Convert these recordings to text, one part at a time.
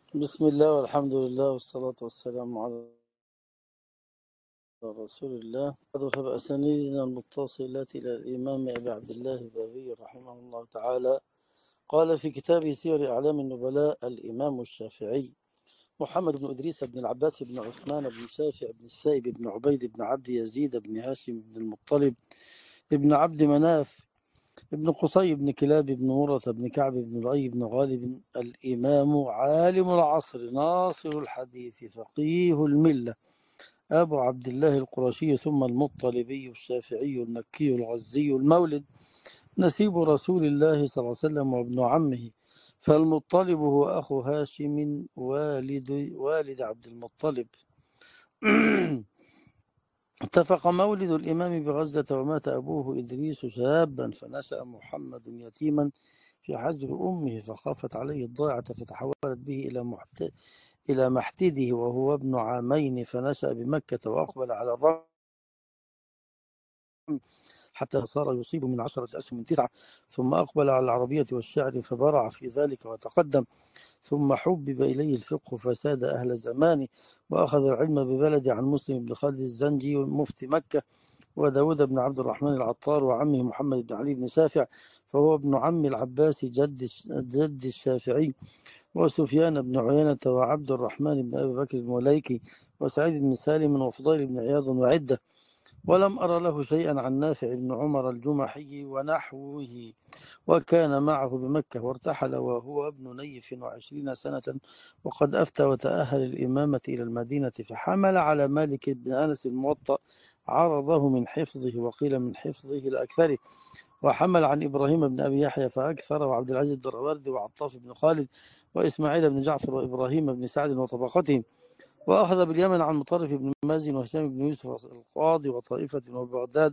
بسم الله والحمد لله والصلاة والسلام على رسول الله. فبأسانيدنا المتصلة إلى الإمام أبي عبد الله البابي رحمه الله تعالى قال في كتابه سير أعلام النبلاء الإمام الشافعي محمد بن إدريس بن العباس بن عثمان بن شافع بن السائب بن عبيد بن عبد يزيد بن هاشم بن المطلب بن عبد مناف ابن قصي بن كلاب بن مرة بن كعب بن لؤي بن غالب الإمام عالم العصر ناصر الحديث فقيه الملة أبو عبد الله القرشي ثم المطلبي الشافعي المكي الغزي المولد نسيب رسول الله صلى الله عليه وسلم وابن عمه. فالمطلب هو أخو هاشم والد عبد المطلب. اتفق مولد الإمام بغزة ومات أبوه إدريس شابا فنشأ محمد يتيما في حجر أمه فخافت عليه الضاعة فتحولت به إلى محتده وهو ابن عامين فنشأ بمكة وأقبل على الرمل حتى صار يصيب من 10 أسهم من 9 ثم أقبل على العربية والشعر فبرع في ذلك وتقدم ثم حبب إليه الفقه فساد أهل زمانه وأخذ العلم ببلد عن مسلم بن خالد الزنجي مفتي مكة وداود بن عبد الرحمن العطار وعمه محمد بن علي بن سافع فهو ابن عم العباس جد الشافعي وسفيان بن عيينة وعبد الرحمن بن أبي بكر المليكي وسعيد بن سالم وفضيل بن عياض وعدة. ولم أرى له شيئا عن نافع بن عمر الجمحي ونحوه وكان معه بمكة وارتحل وهو ابن نيف 20 سنة وقد أفتى وتأهل الإمامة إلى المدينة فحمل على مالك بن أنس الموطأ عرضه من حفظه وقيل من حفظه لأكثره وحمل عن إبراهيم بن أبي يحيى فأكثر وعبد العزيز الدراوردي وعطاف بن خالد وإسماعيل بن جعفر وإبراهيم بن سعد وطبقتهم وأخذ باليمن عن مطرف بن مازن وهشام بن يوسف القاضي وطائفة وبغداد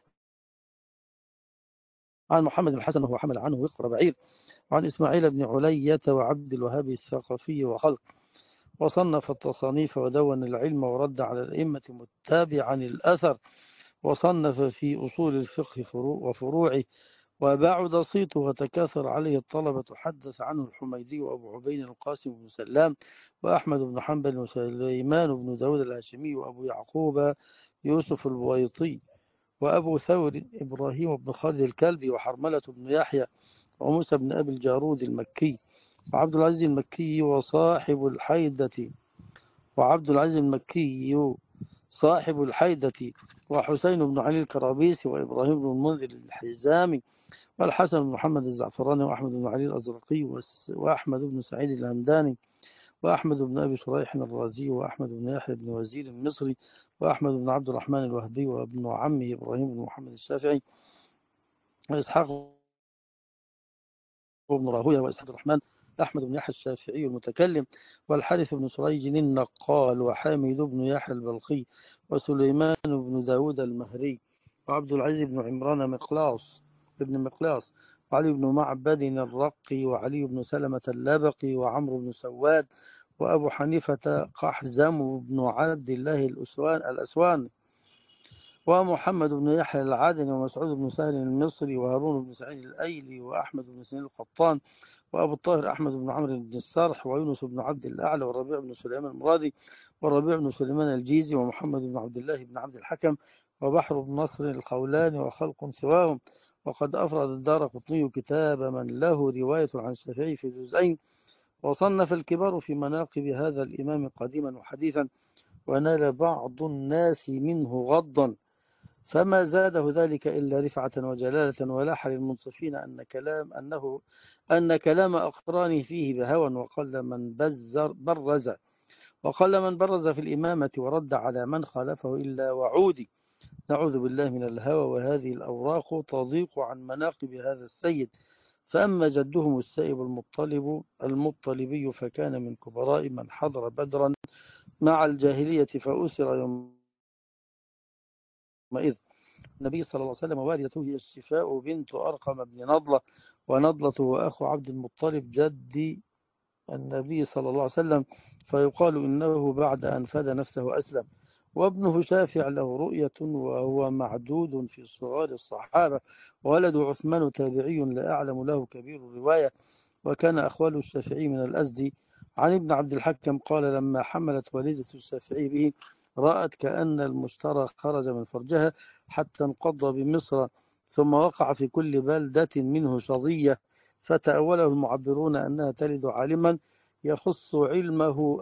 عن محمد بن الحسن وهو حمل عنه وقر بعير وعن إسماعيل بن علية وعبد الوهاب الثقفي وخلق وصنف التصانيف ودون العلم ورد على الأئمة متابعا الأثر وصنف في أصول الفقه وفروعه وبعد صيته وتكاثر عليه الطلبة حدث عنه الحميدي وأبو عبين القاسم بن سلام وأحمد بن حنبل وسليمان بن داود الهاشمي وأبو يعقوب يوسف البويطي وأبو ثور إبراهيم بن خالد الكلبي وحرملة بن يحيى وموسى بن أبي الجارود المكي وعبد العزيز المكي وصاحب الحيدة وعبد العزيز المكي صاحب الحيدة وحسين بن علي الكرابيسي وإبراهيم بن المنذر الحزامي والحسن بن محمد الزعفراني وأحمد بن علي الأزرقي وأحمد بن سعيد الهمداني وأحمد بن أبي شريح الرازي وأحمد بن يحيى بن وزير المصري وأحمد بن عبد الرحمن الوهبي وابن عمه إبراهيم بن محمد الشافعي وإسحاق بن راهويه وإسحاق الرحمن أحمد بن يحيى الشافعي المتكلم والحارث بن سريج النقال وحامد بن يحيى البلخي وسليمان بن داود المهري وعبد العزيز بن عمران مقلاص وعلي بن معبد الرقي وعلي بن سلمة اللبقي وعمرو بن سواد وأبو حنيفة قحزم بن عبد الله الأسوان ومحمد بن يحيى العادني ومسعود بن سهل المصري وهارون بن سعيد الأيلي وأحمد بن سنين القطان وأبو الطاهر أحمد بن عمرو بن السرح ويونس بن عبد الأعلى والربيع بن سليمان المرادي والربيع بن سليمان الجيزي ومحمد بن عبد الله بن عبد الحكم وبحر بن نصر الخولاني وخلق سواهم. وقد أفرد الدارقطني كتاب من له رواية عن الشافعي في جزئين وصنف الكبار في مناقب هذا الإمام قديما وحديثا ونال بعض الناس منه غضا فما زاده ذلك إلا رفعة وجلالة ولاح للمنصفين أن كلام أقرانه فيه بهوى وقل من برز في الإمامة ورد على من خالفه إلا وعودي نعوذ بالله من الهوى وهذه الأوراق تضيق عن مناقب هذا السيد. فأما جدهم السائب المطلبي فكان من كبراء من حضر بدرا مع الجاهلية فأسر يومئذ النبي صلى الله عليه وسلم والدته هي الشفاء بنت أرقم بن نضلة ونضلة وأخو عبد المطلب جد النبي صلى الله عليه وسلم فيقال إنه بعد أن فدى نفسه أسلم وابنه شافع له رؤية وهو معدود في صغار الصحابة وولد عثمان تابعي لا أعلم له كبير الرواية وكان أخوال الشافعي من الأزدي عن ابن عبد الحكم قال لما حملت والدة الشافعي به رأت كأن المشترى خرج من فرجها حتى انقض بمصر، ثم وقع في كل بلدة منه شظية، فتأوله المعبرون أنها تلد عالما يخص علمه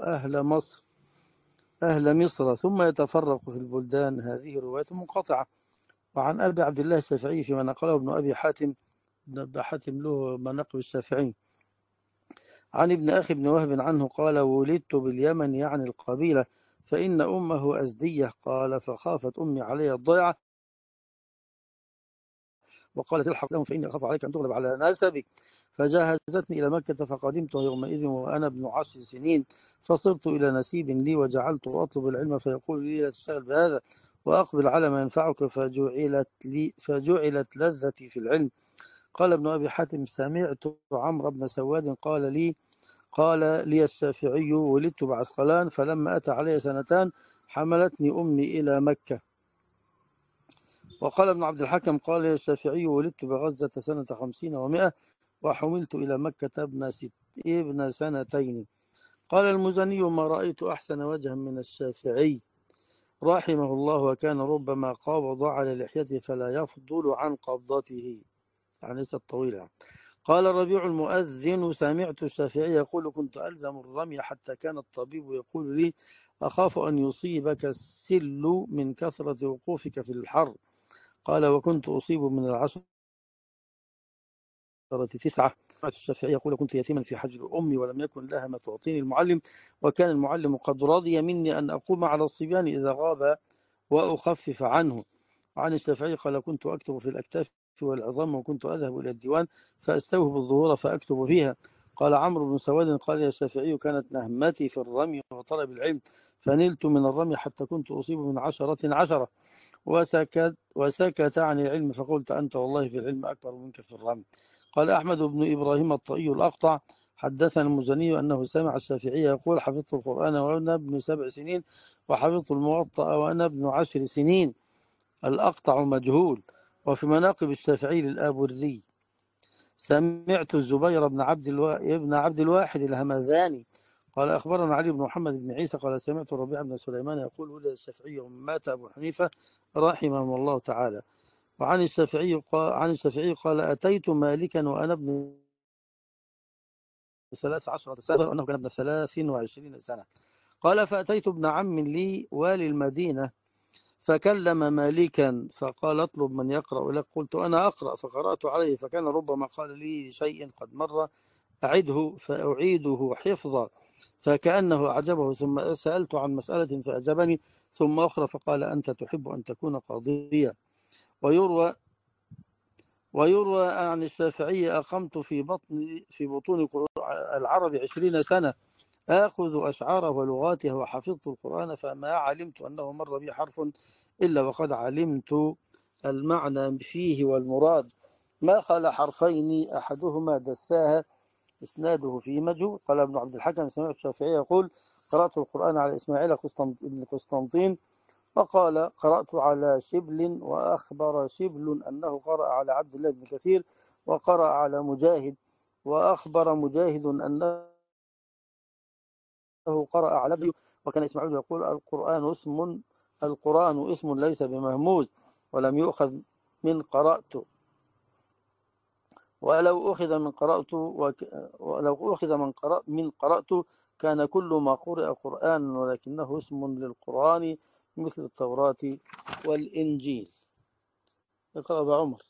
أهل مصر ثم يتفرق في البلدان. هذه رواية منقطعة. وعن أبي عبد الله الشافعي فيما نقله ابن أبي حاتم، ابن حاتم له مناقب الشافعي، عن ابن أخي بن وهب عنه قال ولدت باليمن يعني القبيلة، فإن أمه أزدية. قال فخافت أمي علي الضيعة وقالت الحق لهم فإني أخاف عليك أن تغلب على نسبك، فجهزتني إلى مكة فقدمت يومئذ وأنا ابن 10 سنين، فصرت إلى نسيب لي وجعلت أطلب العلم فيقول لي لا تشتغل بهذا وأقبل على ما ينفعك، فجعلت لذتي في العلم. قال ابن أبي حاتم سمعت عمرو بن سواد قال لي الشافعي ولدت بعسقلان، فلما أتى علي سنتان حملتني أمي إلى مكة. وقال ابن عبد الحكم قال لي الشافعي ولدت بغزة سنة 50 و100 وحملت إلى مكة ابن سنتين. قال المزني ما رأيت أحسن وجها من الشافعي رحمه الله، وكان ربما قابض على لحيته فلا يفضل عن قبضته، يعني ليست طويلة. قال الربيع المؤذن سمعت الشافعي يقول كنت ألزم الرمي حتى كان الطبيب يقول لي أخاف أن يصيبك السل من كثرة وقوفك في الحر. قال وكنت أصيب من 10 9. سمعت الشافعي يقول كنت يتيما في حجر أمي ولم يكن لها ما تعطيني المعلم، وكان المعلم قد رضي مني أن أقوم على الصبيان إذا غاب وأخفف عنه. عن الشافعي قال كنت أكتب في الأكتاف والعظام وكنت أذهب إلى الديوان فأستوهب الظهور فأكتب فيها. قال عمرو بن سواد قال يا الشافعي كانت نهمتي في الرمي وطلب العلم، فنلت من الرمي حتى كنت أصيب من 10 وسكت عن العلم، فقلت أنت والله في العلم أكبر منك في الرمي. قال أحمد بن إبراهيم الطائي الأقطع حدثنا المزني أنه سمع الشافعي يقول حفظت القرآن وأنا ابن 7 سنين وحفظت الموطأ وأنا ابن 10 سنين. الأقطع مجهول. وفي مناقب الشافعي للآبوري سمعت الزبير ابن عبد الواحد الهمذاني قال أخبرنا علي بن محمد بن عيسى قال سمعت الربيع بن سليمان يقول ولد الشافعي ومات أبو حنيفة رحمه الله تعالى. وعن الشافعي قال أتيت مالكا وأنا ابن 13 سنة وأنه كان ابن 23 سنة. قال فأتيت ابن عم لي والي المدينة فكلم مالكا فقال اطلب من يقرأ لك، قلت أنا أقرأ، فقرأت عليه فكان ربما قال لي شيء قد مر أعده فأعيده حفظا فكأنه أعجبه، ثم سألت عن مسألة فأجابني، ثم أخرى فقال أنت تحب أن تكون قاضيا. ويروى عن الشافعي أقمت في بطون العرب 20 سنة آخذ أشعاره ولغاته وحفظت القرآن، فما علمت أنه مر بي حرف إلا وقد علمت المعنى فيه والمراد، ما خلا حرفين أحدهما دساها إسناده في مجهول. قال ابن عبد الحكم سمعت الشافعي يقول قرأت القرآن على إسماعيل بن قسطنطين، فقال قرأت على شبل، وأخبر شبل أنه قرأ على عبد الله بن كثير، وقرأ على مجاهد، وأخبر مجاهد أنه قرأ على ابنه. وكان إسماعيل يقول القرآن اسم ليس بمهموز ولم يؤخذ من قرأت، ولو أخذ من قرأت كان كل ما قرأ قرآن، ولكنه اسم للقرآن مثل التوراة والإنجيل. اقرأ عمر.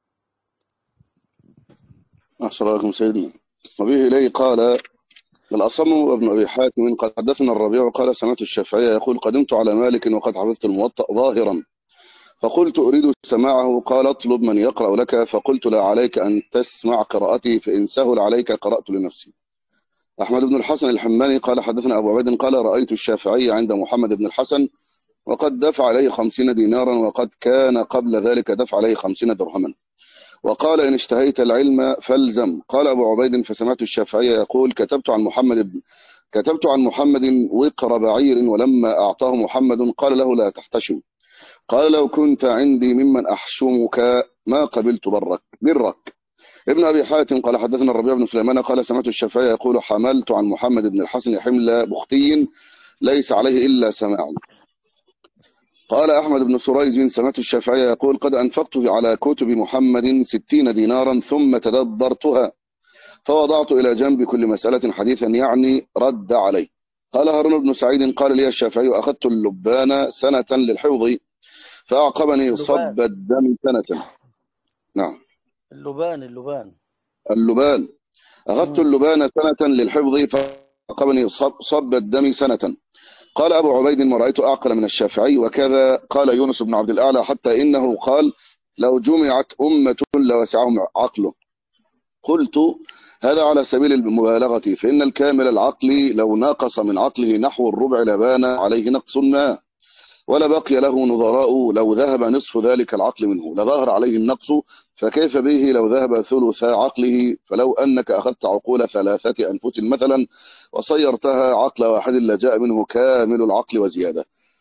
أحسن عليكم سيدنا. وبه إليه قال الأصم ابن أبي حاتم قد حدثنا الربيع قال سمعت الشافعي يقول قدمت على مالك وقد حفظت الموطأ ظاهرا، فقلت أريد سماعه، قال اطلب من يقرأ لك، فقلت لا عليك أن تسمع قراءتي فإن سهل عليك قرأت لنفسي. أحمد بن الحسن الحماني قال حدثنا أبو عبيد قال رأيت الشافعي عند محمد بن الحسن وقد دفع عليه 50 دينارا، وقد كان قبل ذلك دفع عليه 50 درهما، وقال إن اشتهيت العلم فالزم. قال أبو عبيد فسمعت الشافعي يقول كتبت عن محمد وقر بعير، ولما أعطاه محمد قال له لا تحتشم، قال لو كنت عندي ممن أحشمك ما قبلت برك. ابن أبي حاتم قال حدثنا الربيع بن سليمان قال سمعت الشافعي يقول حملت عن محمد بن الحسن حمل بختي ليس عليه إلا سماع. قال أحمد بن سريج سمعت الشافعي يقول قد أنفقت على كتب محمد 60 دينارا ثم تدبرتها فوضعت إلى جنب كل مسألة حديثا يعني رد عليه. قال هارون بن سعيد قال لي الشافعي أخذت اللبان سنة للحفظ فأعقبني اللبان صب الدم سنة. نعم اللبان. اللبان. أخذت مم. اللبان سنة للحفظ فأعقبني صب الدم سنة. قال أبو عبيد ما رأيت أعقل من الشافعي وكذا قال يونس بن عبد الأعلى حتى إنه قال لو جمعت أمة لوسعهم عقله. قلت هذا على سبيل المبالغة فإن الكامل العقل لو ناقص من عقله نحو الربع لبان عليه نقص ما ولبقي له نظراء لو ذهب نصف ذلك العقل منه لظهر عليه النقص فكيف به لو ذهب ثلث عقله فلو أنك أخذت عقول 3 أنفس مثلا وصيرتها عقل واحد لجاء منه كامل العقل وزيادة.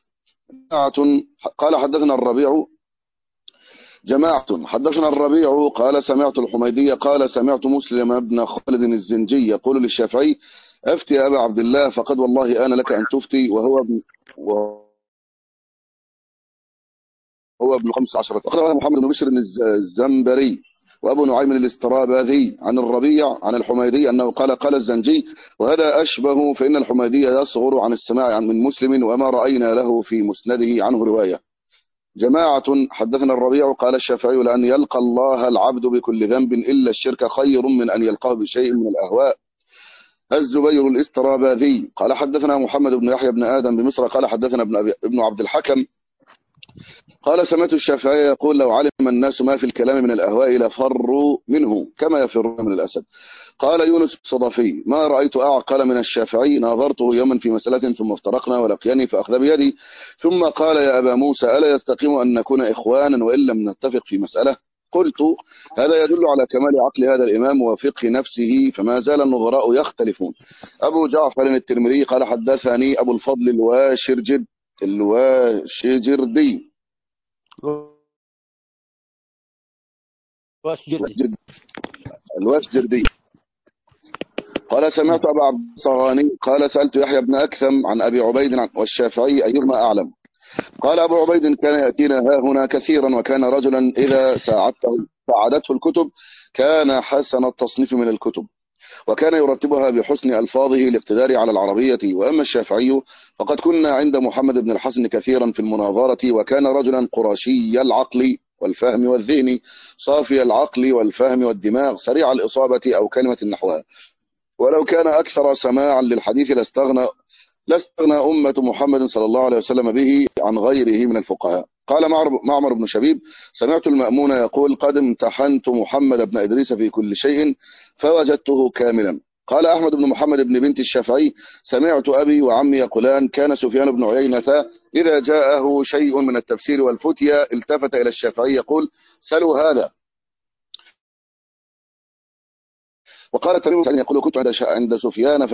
قال حدثنا الربيع جماعة حدثنا الربيع قال سمعت الحميدي قال سمعت مسلم بن خالد الزنجي يقول للشافعي أفتي يا أبا عبد الله فقد والله أنا لك أن تفتي وهو ابن 15. أخبرنا محمد بن بشر الزنبري وأبو نعيم الاستراباذي عن الربيع عن الحميدي أنه قال الزنجي وهذا أشبه فإن الحميدي يصغر عن السماع من مسلم وما رأينا له في مسنده عنه رواية. جماعة حدثنا الربيع قال الشافعي لأن يلقى الله العبد بكل ذنب إلا الشرك خير من أن يلقاه بشيء من الأهواء. الزبير الاستراباذي قال حدثنا محمد بن يحيى بن آدم بمصر قال حدثنا ابن عبد الحكم قال سمعت الشافعي يقول لو علم الناس ما في الكلام من الأهواء لفروا منه كما يفرون من الأسد. قال يونس الصدفي ما رأيت أعقل من الشافعي ناظرته يوما في مسألة ثم افترقنا ولقيني فأخذ بيدي ثم قال يا أبا موسى ألا يستقيم أن نكون إخوانا وإن لم نتفق في مسألة. قلت هذا يدل على كمال عقل هذا الإمام وفقه نفسه فما زال النظراء يختلفون. أبو جعفر الترمذي قال حدثني أبو الفضل الواشجردي الواشجردي قال سمعت أبا عبد الصغاني قال سألت يحيى بن أكثم عن أبي عبيد والشافعي أيهما أعلم. قال أبو عبيد كان يأتينا ها هنا كثيرا وكان رجلا إذا ساعدته الكتب كان حسن التصنيف من الكتب وكان يرتبها بحسن ألفاظه الاقتدار على العربية. وأما الشافعي فقد كنا عند محمد بن الحسن كثيرا في المناظرة وكان رجلا قرشي العقل والفهم والذهن صافي العقل والفهم والدماغ سريع الإصابة أو كلمة نحوها ولو كان أكثر سماعا للحديث لاستغنى أمة محمد صلى الله عليه وسلم به عن غيره من الفقهاء. قال معمر بن شبيب سمعت المأمون يقول قد امتحنت محمد بن إدريس في كل شيء فوجدته كاملا. قال أحمد بن محمد بن بنت الشافعي سمعت أبي وعمي يقولان كان سفيان بن عيينة إذا جاءه شيء من التفسير والفتيا التفت إلى الشافعي يقول سلوا هذا. وقال تميم يقول كنت عند سفيان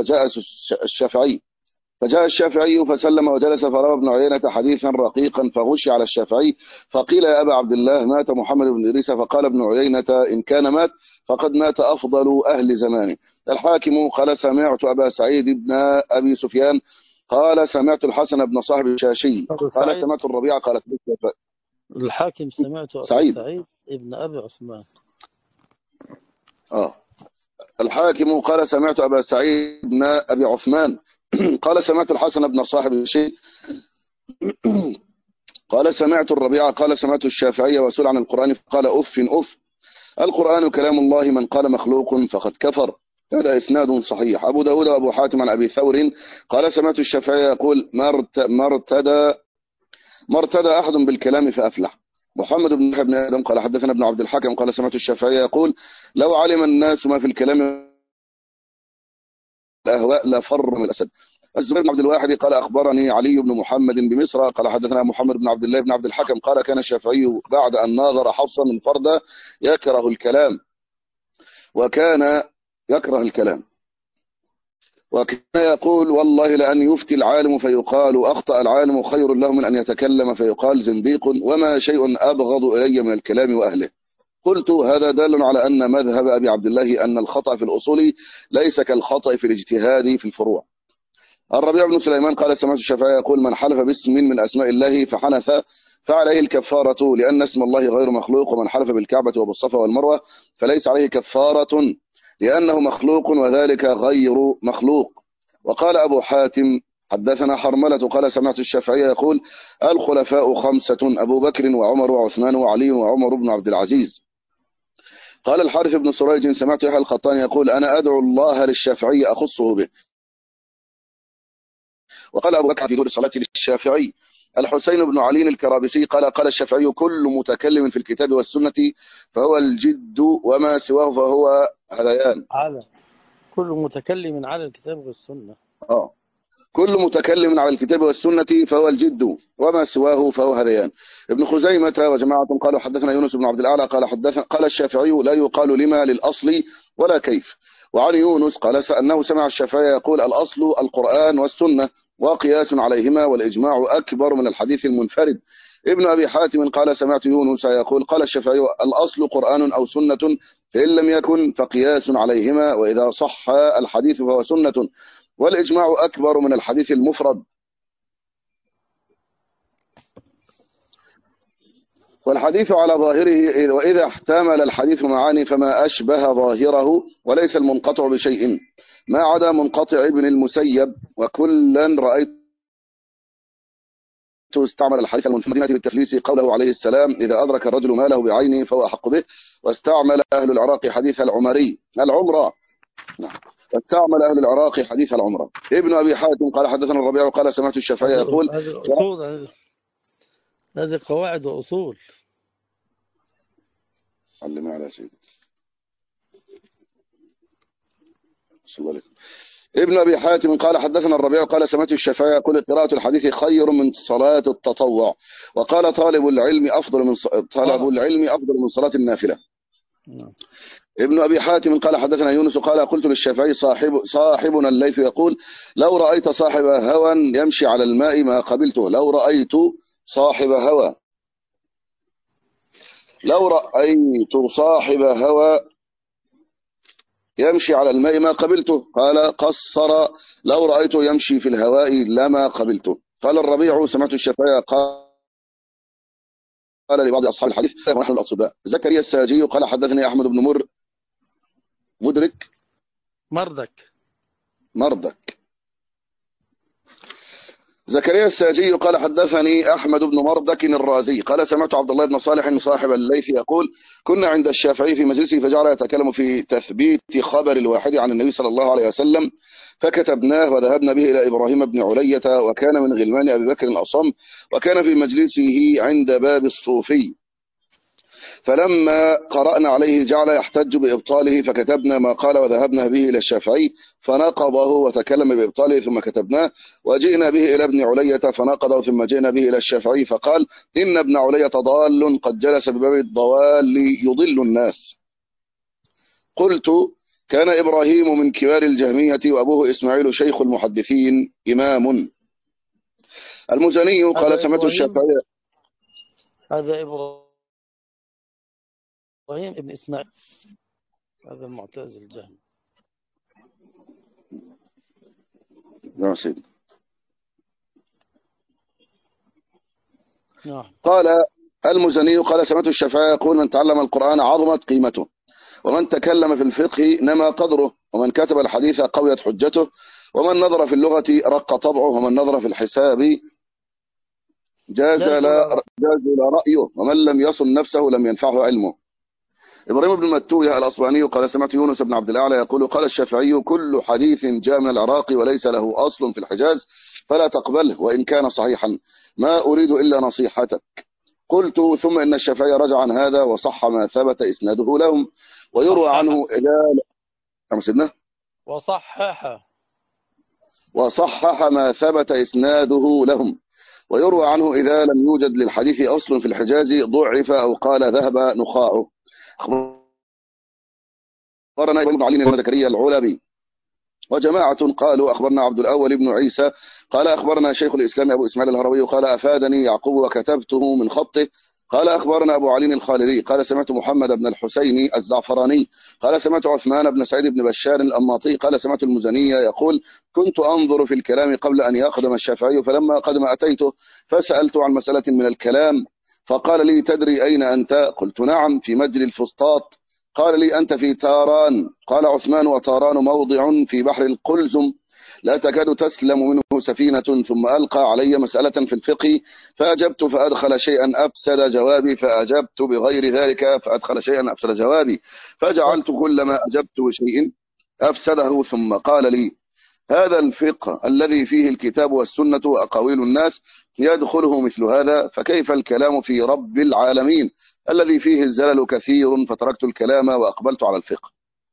فجاء الشافعي فسلم وجلس فروى ابن عيينة حديثا رقيقا فغشي على الشافعي فقيل يا أبا عبد الله مات محمد بن إدريس فقال ابن عيينة إن كان مات فقد مات أفضل أهل زمانه. الحاكم قال سمعت أبا سعيد بن أبي سفيان قال سمعت الحسن بن صاحب الشاشي قال سمعت الربيع قال الحاكم سمعت أبا سعيد ابن أبي عثمان. الحاكم قال سمعت أبا سعيد بن أبي عثمان قال سمعت الحسن بن صاحب الشيء قال سمعت الربيع قال سمعت الشافعي وسئل عن القرآن فقال أف القرآن كلام الله من قال مخلوق فقد كفر. هذا إسناد صحيح. أبو داود وأبو حاتم عن أبي ثور قال سمعت الشافعي يقول ما ارتدى أحد بالكلام فأفلح. محمد بن بن آدم قال حدثنا ابن عبد الحكم قال سمعت الشافعي يقول لو علم الناس ما في الكلام الأهواء لفر من الأسد. الزبير بن عبد الواحد قال أخبرني علي بن محمد بمصر قال حدثنا محمد بن عبد الله بن عبد الحكم قال كان الشافعي بعد أن ناظر حفصا انفرد يكره الكلام وكان يقول والله لأن يفتي العالم فيقال أخطأ العالم خير له من أن يتكلم فيقال زنديق وما شيء أبغض إلي من الكلام وأهله. قلت هذا دال على أن مذهب أبي عبد الله أن الخطأ في الأصول ليس كالخطأ في الاجتهاد في الفروع. الربيع بن سليمان قال سمعت الشافعي يقول من حلف باسم من أسماء الله فحنث فعليه الكفارة لأن اسم الله غير مخلوق، ومن حلف بالكعبة وبالصفا والمروة فليس عليه كفارة لأنه مخلوق وذلك غير مخلوق. وقال أبو حاتم حدثنا حرملة قال سمعت الشافعي يقول الخلفاء خمسة أبو بكر وعمر وعثمان وعلي وعمر بن عبد العزيز. قال الحارث بن سريج سمعت يحيى القطان يقول أنا أدعو الله للشافعي أخصه به. وقال أبو بكر في دور الصلاة للشافعي. الحسين بن علي الكرابسي قال الشافعي كل متكلم في الكتاب والسنة فهو الجد وما سواه فهو هذيان. على كل متكلم على الكتاب والسنة. كل متكلم على الكتاب والسنة فهو الجد وما سواه فهو هذيان. ابن خزيمة وجماعة قالوا حدثنا يونس بن عبد الأعلى قال الشافعي لا يقال لما للأصل ولا كيف. وعن يونس قال أنه سمع الشافعي يقول الأصل القرآن والسنة وقياس عليهما والإجماع أكبر من الحديث المنفرد. ابن أبي حاتم قال سمعت يونس يقول قال الشافعي الأصل قرآن أو سنة فإن لم يكن فقياس عليهما وإذا صح الحديث فهو سنة والإجماع أكبر من الحديث المفرد. والحديث على ظاهره وإذا احتمل الحديث معاني فما أشبه ظاهره وليس المنقطع بشيء ما عدا منقطع ابن المسيب وكلا رأيت استعمل الحديث المنفرد بالتفليس قوله عليه السلام إذا أدرك الرجل ماله بعينه فهو أحق به. واستعمل أهل العراق حديث العمرة واستعمل أهل العراق حديث العمرة. ابن أبي حاتم قال حدثنا الربيع قال سمعت الشافعي يقول هذه قواعد وأصول. علم على سيدي صلى الله عليه وسلم. ابن أبي حاتم قال حدثنا الربيع قال سمعت الشافعي يقول قراءة الحديث خير من صلاة التطوع. وقال طالب العلم أفضل من صلاة النافلة. ابن أبي حاتم قال حدثنا يونس قال قلت للشافعي صاحبنا الليث يقول لو رأيت صاحب هوى يمشي على الماء ما قبلته. لو رأيت صاحب هوى يمشي على الماء ما قبلته. قال قصر لو رأيته يمشي في الهواء لما قبلته. قال الربيع سمعت الشافعي قال لبعض أصحاب الحديث ونحن الأصداء. زكريا الساجي قال حدثني أحمد بن مردك. زكريا الساجي قال حدثني أحمد بن مردك الرازي قال سمعت عبد الله بن صالح صاحب الليث يقول كنا عند الشافعي في مجلسه فجعل يتكلم في تثبيت خبر الواحد عن النبي صلى الله عليه وسلم فكتبناه وذهبنا به إلى إبراهيم بن علية وكان من غلمان أبي بكر الأصم وكان في مجلسه عند باب الصوفي. فلما قرأنا عليه جعل يحتج بإبطاله فكتبنا ما قال وذهبنا به إلى الشافعي فنقضه وتكلم بإبطاله ثم كتبناه وجئنا به إلى ابن علية فنقضه ثم جئنا به إلى الشافعي فقال إن ابن علية ضال قد جلس بباب الضوال يضل الناس. قلت كان إبراهيم من كبار الجهمية وأبوه إسماعيل شيخ المحدثين إمام. المزني قال سمعت الشافعي هذا إبراهيم ابن إسماعيل هذا المعتزل الجهمي. نعم سيدي. نعم. قال المزني قال سمعت الشافعي يقول من تعلم القرآن عظمت قيمته ومن تكلم في الفقه نما قدره ومن كتب الحديث قويت حجته ومن نظر في اللغة رق طبعه ومن نظر في الحساب جاز رأيه ومن لم يصن نفسه لم ينفعه علمه. إبراهيم بن متوية الأصبهاني قال سمعت يونس بن عبد الأعلى يقول قال الشافعي كل حديث جاء من العراق وليس له أصل في الحجاز فلا تقبله وإن كان صحيحا ما أريد إلا نصيحتك. قلت ثم إن الشافعي رجع عن هذا وصح ما ثبت إسناده لهم ويروى عنه إلى وصحح ما ثبت إسناده لهم ويروى عنه إذا لم يوجد للحديث أصل في الحجاز ضعف أو قال ذهب نخاعه. أخبرنا ابن علي بن زكريا العلبي وجماعة قالوا أخبرنا عبد الأول بن عيسى قال أخبرنا شيخ الإسلام أبو إسماعيل الهروي قال أفادني يعقوب وكتبته من خطه قال أخبرنا أبو علي الخالدي قال سمعت محمد بن الحسين الزعفراني قال سمعت عثمان بن سعيد بن بشار الأماطي قال سمعت المزني يقول كنت أنظر في الكلام قبل أن يقدم الشافعي، فلما قدم أتيته فسألت عن مسألة من الكلام فقال لي تدري أين أنت؟ قلت نعم في مجل الفسطاط. قال لي أنت في تاران. قال عثمان وتاران موضع في بحر القلزم لا تكاد تسلم منه سفينة. ثم ألقى علي مسألة في الفقه فأجبت فأدخل شيئا أفسد جوابي، فأجبت بغير ذلك فأدخل شيئا أفسد جوابي، فجعلت كلما أجبت بشيء أفسده. ثم قال لي هذا الفقه الذي فيه الكتاب والسنة وأقاويل الناس يدخله مثل هذا، فكيف الكلام في رب العالمين الذي فيه الزلل كثير؟ فتركت الكلام وأقبلت على الفقه.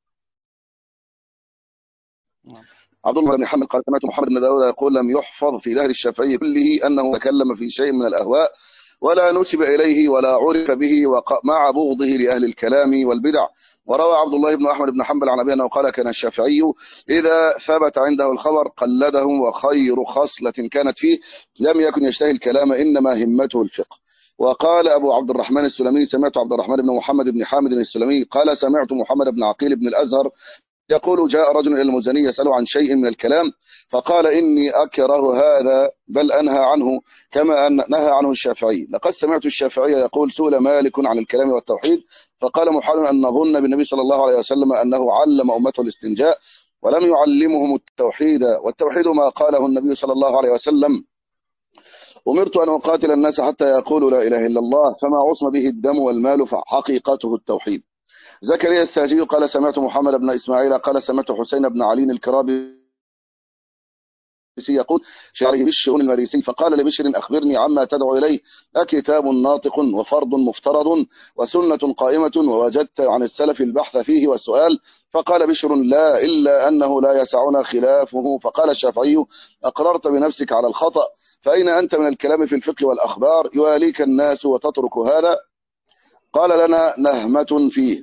عبد الله بن محمد قال سمعت محمد بن داود يقول لم يحفظ في دهر الشافعي كله أنه تكلم في شيء من الأهواء ولا نسب إليه ولا عرف به مع بغضه لأهل الكلام والبدع. وروى عبد الله بن أحمد بن حنبل عن أبي أنه قال كان الشافعي إذا ثبت عنده الخبر قلده، وخير خصلة كانت فيه لم يكن يشتهي الكلام إنما همته الفقه. وقال أبو عبد الرحمن السلمي سمعت عبد الرحمن بن محمد بن حامد السلمي قال سمعت محمد بن عقيل بن الأزهر يقول جاء رجل إلى المزني يسأله عن شيء من الكلام فقال إني أكره هذا بل أنهى عنه كما أن نهى عنه الشافعي. لقد سمعت الشافعي يقول سئل مالك عن الكلام والتوحيد فقال محال أن نظن بالنبي صلى الله عليه وسلم أنه علم أمته الاستنجاء ولم يعلمهم التوحيد، والتوحيد ما قاله النبي صلى الله عليه وسلم أمرت أن أقاتل الناس حتى يقولوا لا إله إلا الله فما عصم به الدم والمال فحقيقته التوحيد. زكريا الساجي قال سمعت محمد بن إسماعيل قال سمعت حسين بن علي الكرابي يقول عليه بشر المريسي فقال لبشر أخبرني عما تدعو إليه، أكتاب ناطق وفرض مفترض وسنة قائمة ووجدت عن السلف البحث فيه والسؤال؟ فقال بشر لا إلا أنه لا يسعنا خلافه. فقال الشافعي أقررت بنفسك على الخطأ، فأين أنت من الكلام في الفقه والأخبار؟ يواليك الناس وتترك هذا. قال لنا نهمة فيه.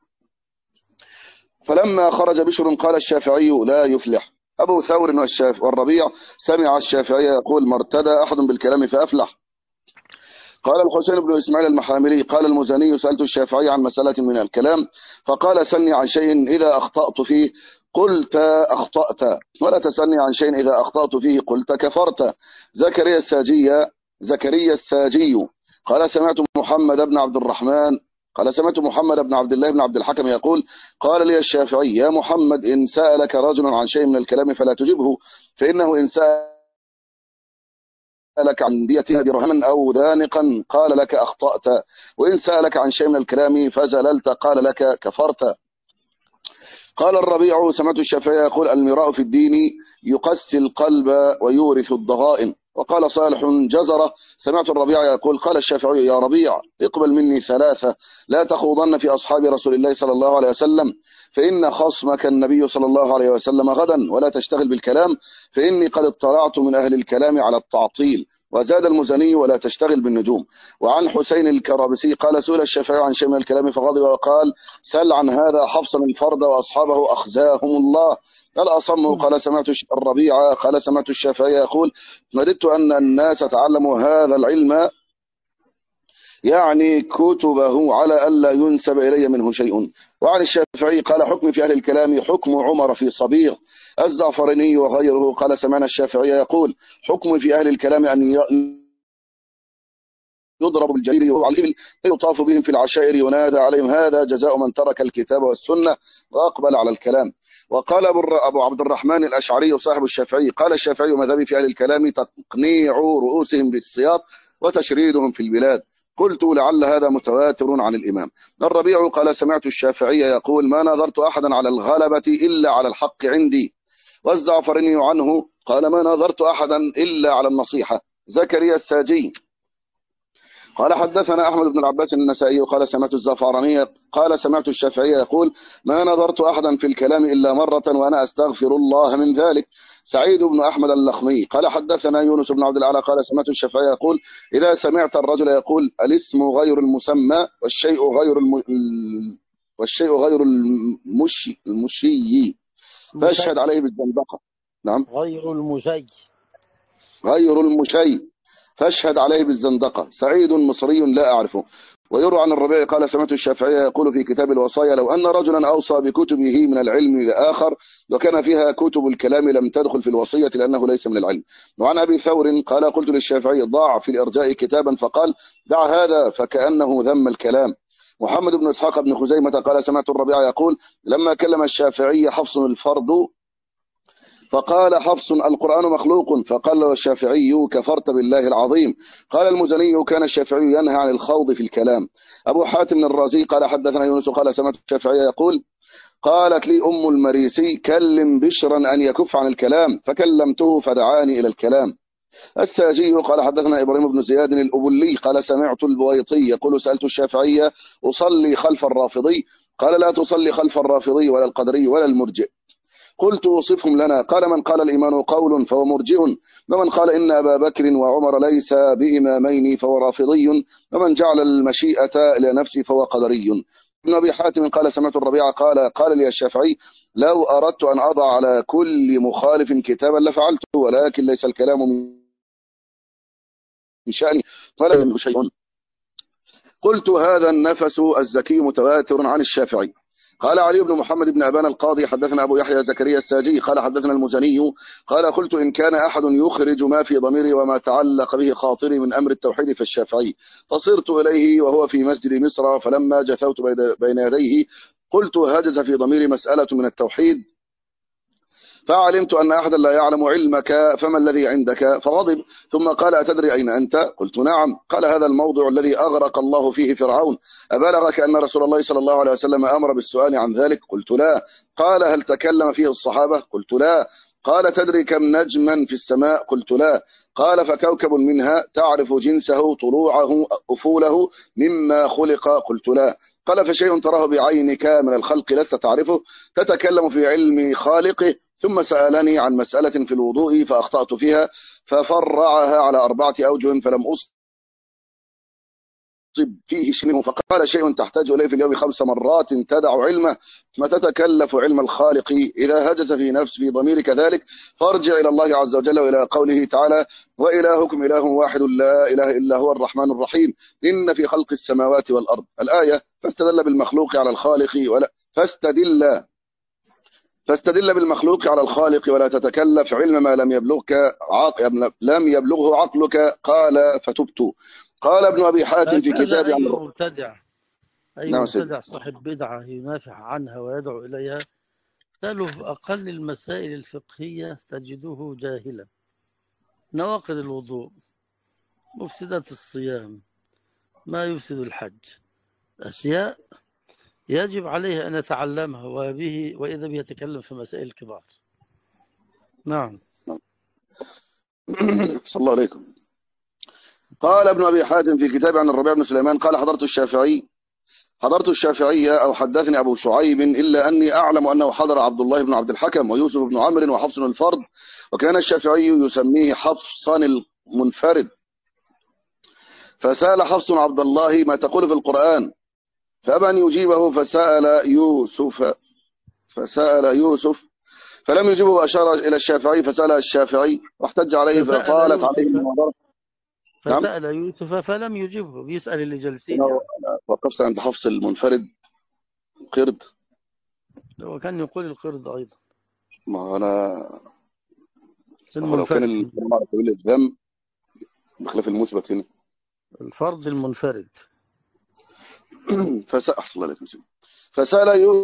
فلما خرج بشر قال الشافعي لا يفلح. أبو ثور والربيع سمع الشافعي يقول ما ارتدى أحد بالكلام فأفلح. قال الحسين بن إسماعيل المحاملي قال المزني سألت الشافعي عن مسألة من الكلام فقال سلني عن شيء إذا أخطأت فيه قلت أخطأت، ولا تسألني عن شيء إذا أخطأت فيه قلت كفرت. زكريا الساجي قال سمعت محمد بن عبد الرحمن قال سمعت محمد بن عبد الله بن عبد الحكم يقول قال لي الشافعي يا محمد إن سألك رجل عن شيء من الكلام فلا تجبه، فإنه إن سألك عن ديتها درهما أو دانقا قال لك أخطأت، وإن سألك عن شيء من الكلام فزللت قال لك كفرت. قال الربيع سمعت الشافعي يقول المراء في الدين يقسي القلب ويورث الضغائن. وقال صالح جزرة سمعت الربيع يقول قال الشافعي يا ربيع اقبل مني ثلاثة لا تخوضن في أصحاب رسول الله صلى الله عليه وسلم فإن خصمك النبي صلى الله عليه وسلم غدا، ولا تشتغل بالكلام فإني قد اطلعت من أهل الكلام على التعطيل. وزاد المزني ولا تشتغل بالنجوم. وعن حسين الكرابسي قال سئل الشافعي عن شيء من الكلام فغضب وقال سل عن هذا حفصا الفرد وأصحابه أخزاهم الله. الأصم قال سمعت الربيع قال سمعت الشافعي يقول وددت أن الناس تعلموا هذا العلم يعني كتبه على ألا ينسب إلي منه شيء. وعن الشافعي قال حكم في أهل الكلام حكم عمر في صبيغ. الزعفراني وغيره قال سمعنا الشافعي يقول حكم في أهل الكلام أن يضرب بالجليل وهو على الإبل يطاف بهم في العشائر ينادى عليهم هذا جزاء من ترك الكتاب والسنة وأقبل على الكلام. وقال أبو عبد الرحمن الأشعري صاحب الشافعي قال الشافعي مذهبي في أهل الكلام تقنيع رؤوسهم بالسياط وتشريدهم في البلاد. قلت لعل هذا متواتر عن الإمام. الربيع قال سمعت الشافعي يقول ما نظرت أحدا على الغلبة إلا على الحق عندي. والزعفرني عنه قال ما نظرت أحدا إلا على النصيحة. زكريا الساجي قال حدثنا أحمد بن العباس النسائي قال سمعت الزعفراني قال سمعت الشافعي يقول ما نظرت أحدا في الكلام إلا مرة وأنا أستغفر الله من ذلك. سعيد بن أحمد اللخمي قال حدثنا يونس بن عبد الأعلى قال سمعت الشافعي يقول إذا سمعت الرجل يقول الاسم غير المسمى والشيء غير المشي فاشهد عليه بالزندقة. نعم غير المزي. غير المشي فاشهد عليه بالزندقة. سعيد مصري لا أعرفه. ويروى عن الربيع قال سمعت الشافعي يقول في كتاب الوصايا لو أن رجلا أوصى بكتبه من العلم لآخر وكان فيها كتب الكلام لم تدخل في الوصية لأنه ليس من العلم. وعن أبي ثور قال قلت للشافعي ضع في الإرجاء كتابا فقال دع هذا فكأنه ذم الكلام. محمد بن إسحاق بن خزيمة قال سمعت الربيع يقول لما كلم الشافعي حفص الفرد فقال حفص القرآن مخلوق فقال له الشافعي كفرت بالله العظيم. قال المزني كان الشافعي ينهى عن الخوض في الكلام. أبو حاتم الرازي قال حدثنا يونس قال سمعت الشافعي يقول قالت لي أم المريسي كلم بشرا أن يكف عن الكلام فكلمته فدعاني إلى الكلام. الساجي قال حدثنا إبراهيم بن زياد الأبلي قال سمعت البويطي يقول سألت الشافعية أصلي خلف الرافضي قال لا تصلي خلف الرافضي ولا القدري ولا المرجئ. قلت وصفهم لنا قال من قال الإيمان قول فهو مرجئ ومن قال إن أبا بكر وعمر ليس بإمامين فهو رافضي ومن جعل المشيئة إلى نفسه فهو قدري. ابن أبي حاتم قال سمعت الربيع قال لي الشافعي لو أردت أن أضع على كل مخالف كتابا لفعلته ولكن ليس الكلام من شأني ولا منه شيء. قلت هذا النفس الزكي متواتر عن الشافعي. قال علي بن محمد بن أبان القاضي حدثنا أبو يحيى زكريا الساجي قال حدثنا المزني قال قلت إن كان أحد يخرج ما في ضميري وما تعلق به خاطري من أمر التوحيد فالشافعي. فصرت إليه وهو في مسجد مصر فلما جثوت بين يديه قلت هجز في ضميري مسألة من التوحيد فعلمت أن أحدا لا يعلم علمك فما الذي عندك فغضب ثم قال أتدري أين أنت قلت نعم قال هذا الموضع الذي أغرق الله فيه فرعون أبلغك أن رسول الله صلى الله عليه وسلم أمر بالسؤال عن ذلك قلت لا قال هل تكلم فيه الصحابة قلت لا قال تدري كم نجما في السماء قلت لا قال فكوكب منها تعرف جنسه طلوعه أفوله مما خلق قلت لا قال فشيء تراه بعينك من الخلق لست تعرفه تتكلم في علم خالقه. ثم سألني عن مسألة في الوضوء فأخطأت فيها ففرعها على 4 أوجه فلم أصب فيه شيء منه فقال شيء تحتاج إليه في اليوم 5 مرات تدع علمه ما تتكلف علم الخالق إذا هجس في ضميرك ذلك فارجع إلى الله عز وجل وإلى قوله تعالى وإلهكم إله واحد لا إله إلا هو الرحمن الرحيم إن في خلق السماوات والأرض الآية. فاستدل بالمخلوق على الخالق ولا فاستدل بالمخلوق على الخالق ولا تتكلف علم ما لم يبلغه عقلك قال فتبت. قال ابن أبي حاتم في هكذا كتابه أي عن مبتدع نعم سيدي. صاحب بدعة ينافع عنها ويدعو إليها سأله في أقل المسائل الفقهية تجده جاهلا. نواقض الوضوء مفسدات الصيام ما يفسد الحج أشياء يجب عليه أن يتعلمها وإذا به يتكلم في مسائل كبار. نعم. صلى الله عليكم. قال ابن أبي حاتم في كتاب عن الربيع بن سليمان قال حضرت الشافعية أو حدثني أبو شعيب إلا أني أعلم أنه حضر عبد الله بن عبد الحكم ويوسف بن عمرو وحفص الفرد وكان الشافعي يسميه حفصا المنفرد. فسأل حفص عبد الله ما تقول في القرآن فأبى أن يجيبه فسأل يوسف فلم يجيبه وأشار إلى الشافعي فسأل الشافعي واحتج عليه فطالت عليه المناظرة. فسأل يوسف فلم يجيبه بيسأل اللي جالسين يعني. وقفت عند حفص المنفرد قرد وكان يقول القرد أيضا ما أنا لو كان المنفرد يقول الذم بخلاف المثبت هنا الفرد المنفرد. فسأل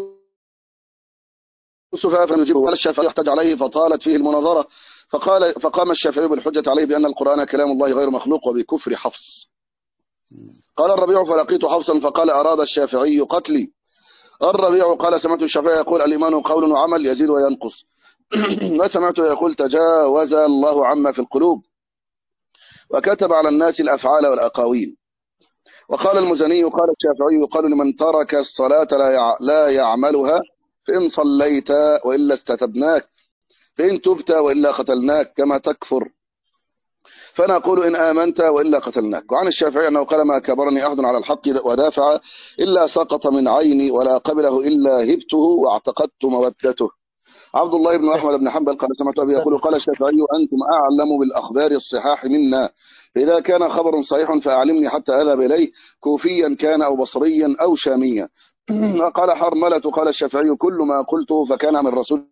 يوسف فنجيبه قال الشافعي يحتج عليه فطالت فيه المناظرة فقام الشافعي بالحجة عليه بأن القرآن كلام الله غير مخلوق وبكفر حفص. قال الربيع فلقيت حفصا فقال أراد الشافعي قتلي. الربيع قال سمعت الشافعي يقول الإيمان قول وعمل يزيد وينقص ما سمعته يقول تجاوز الله عما في القلوب وكتب على الناس الأفعال والأقاويل. وقال المزني قال الشافعي يقال لمن ترك الصلاة لا يعملها فإن صليت وإلا استتبناك فإن تبت وإلا قتلناك كما تكفر فنقول إن آمنت وإلا قتلناك. وعن الشافعي أنه قال ما كبرني أحد على الحق ودافع إلا سقط من عيني ولا قبله إلا هبته واعتقدت مودته. عبد الله بن أحمد بن حنبل قال سمعت أبي يقول قال الشافعي أنتم أعلم بالأخبار الصحاح منا، فإذا كان خبر صحيح فأعلمني حتى أذهب إليه، كوفيا كان أو بصريا أو شاميا. قال حرملة قال الشافعي كل ما قلته فكان من رسول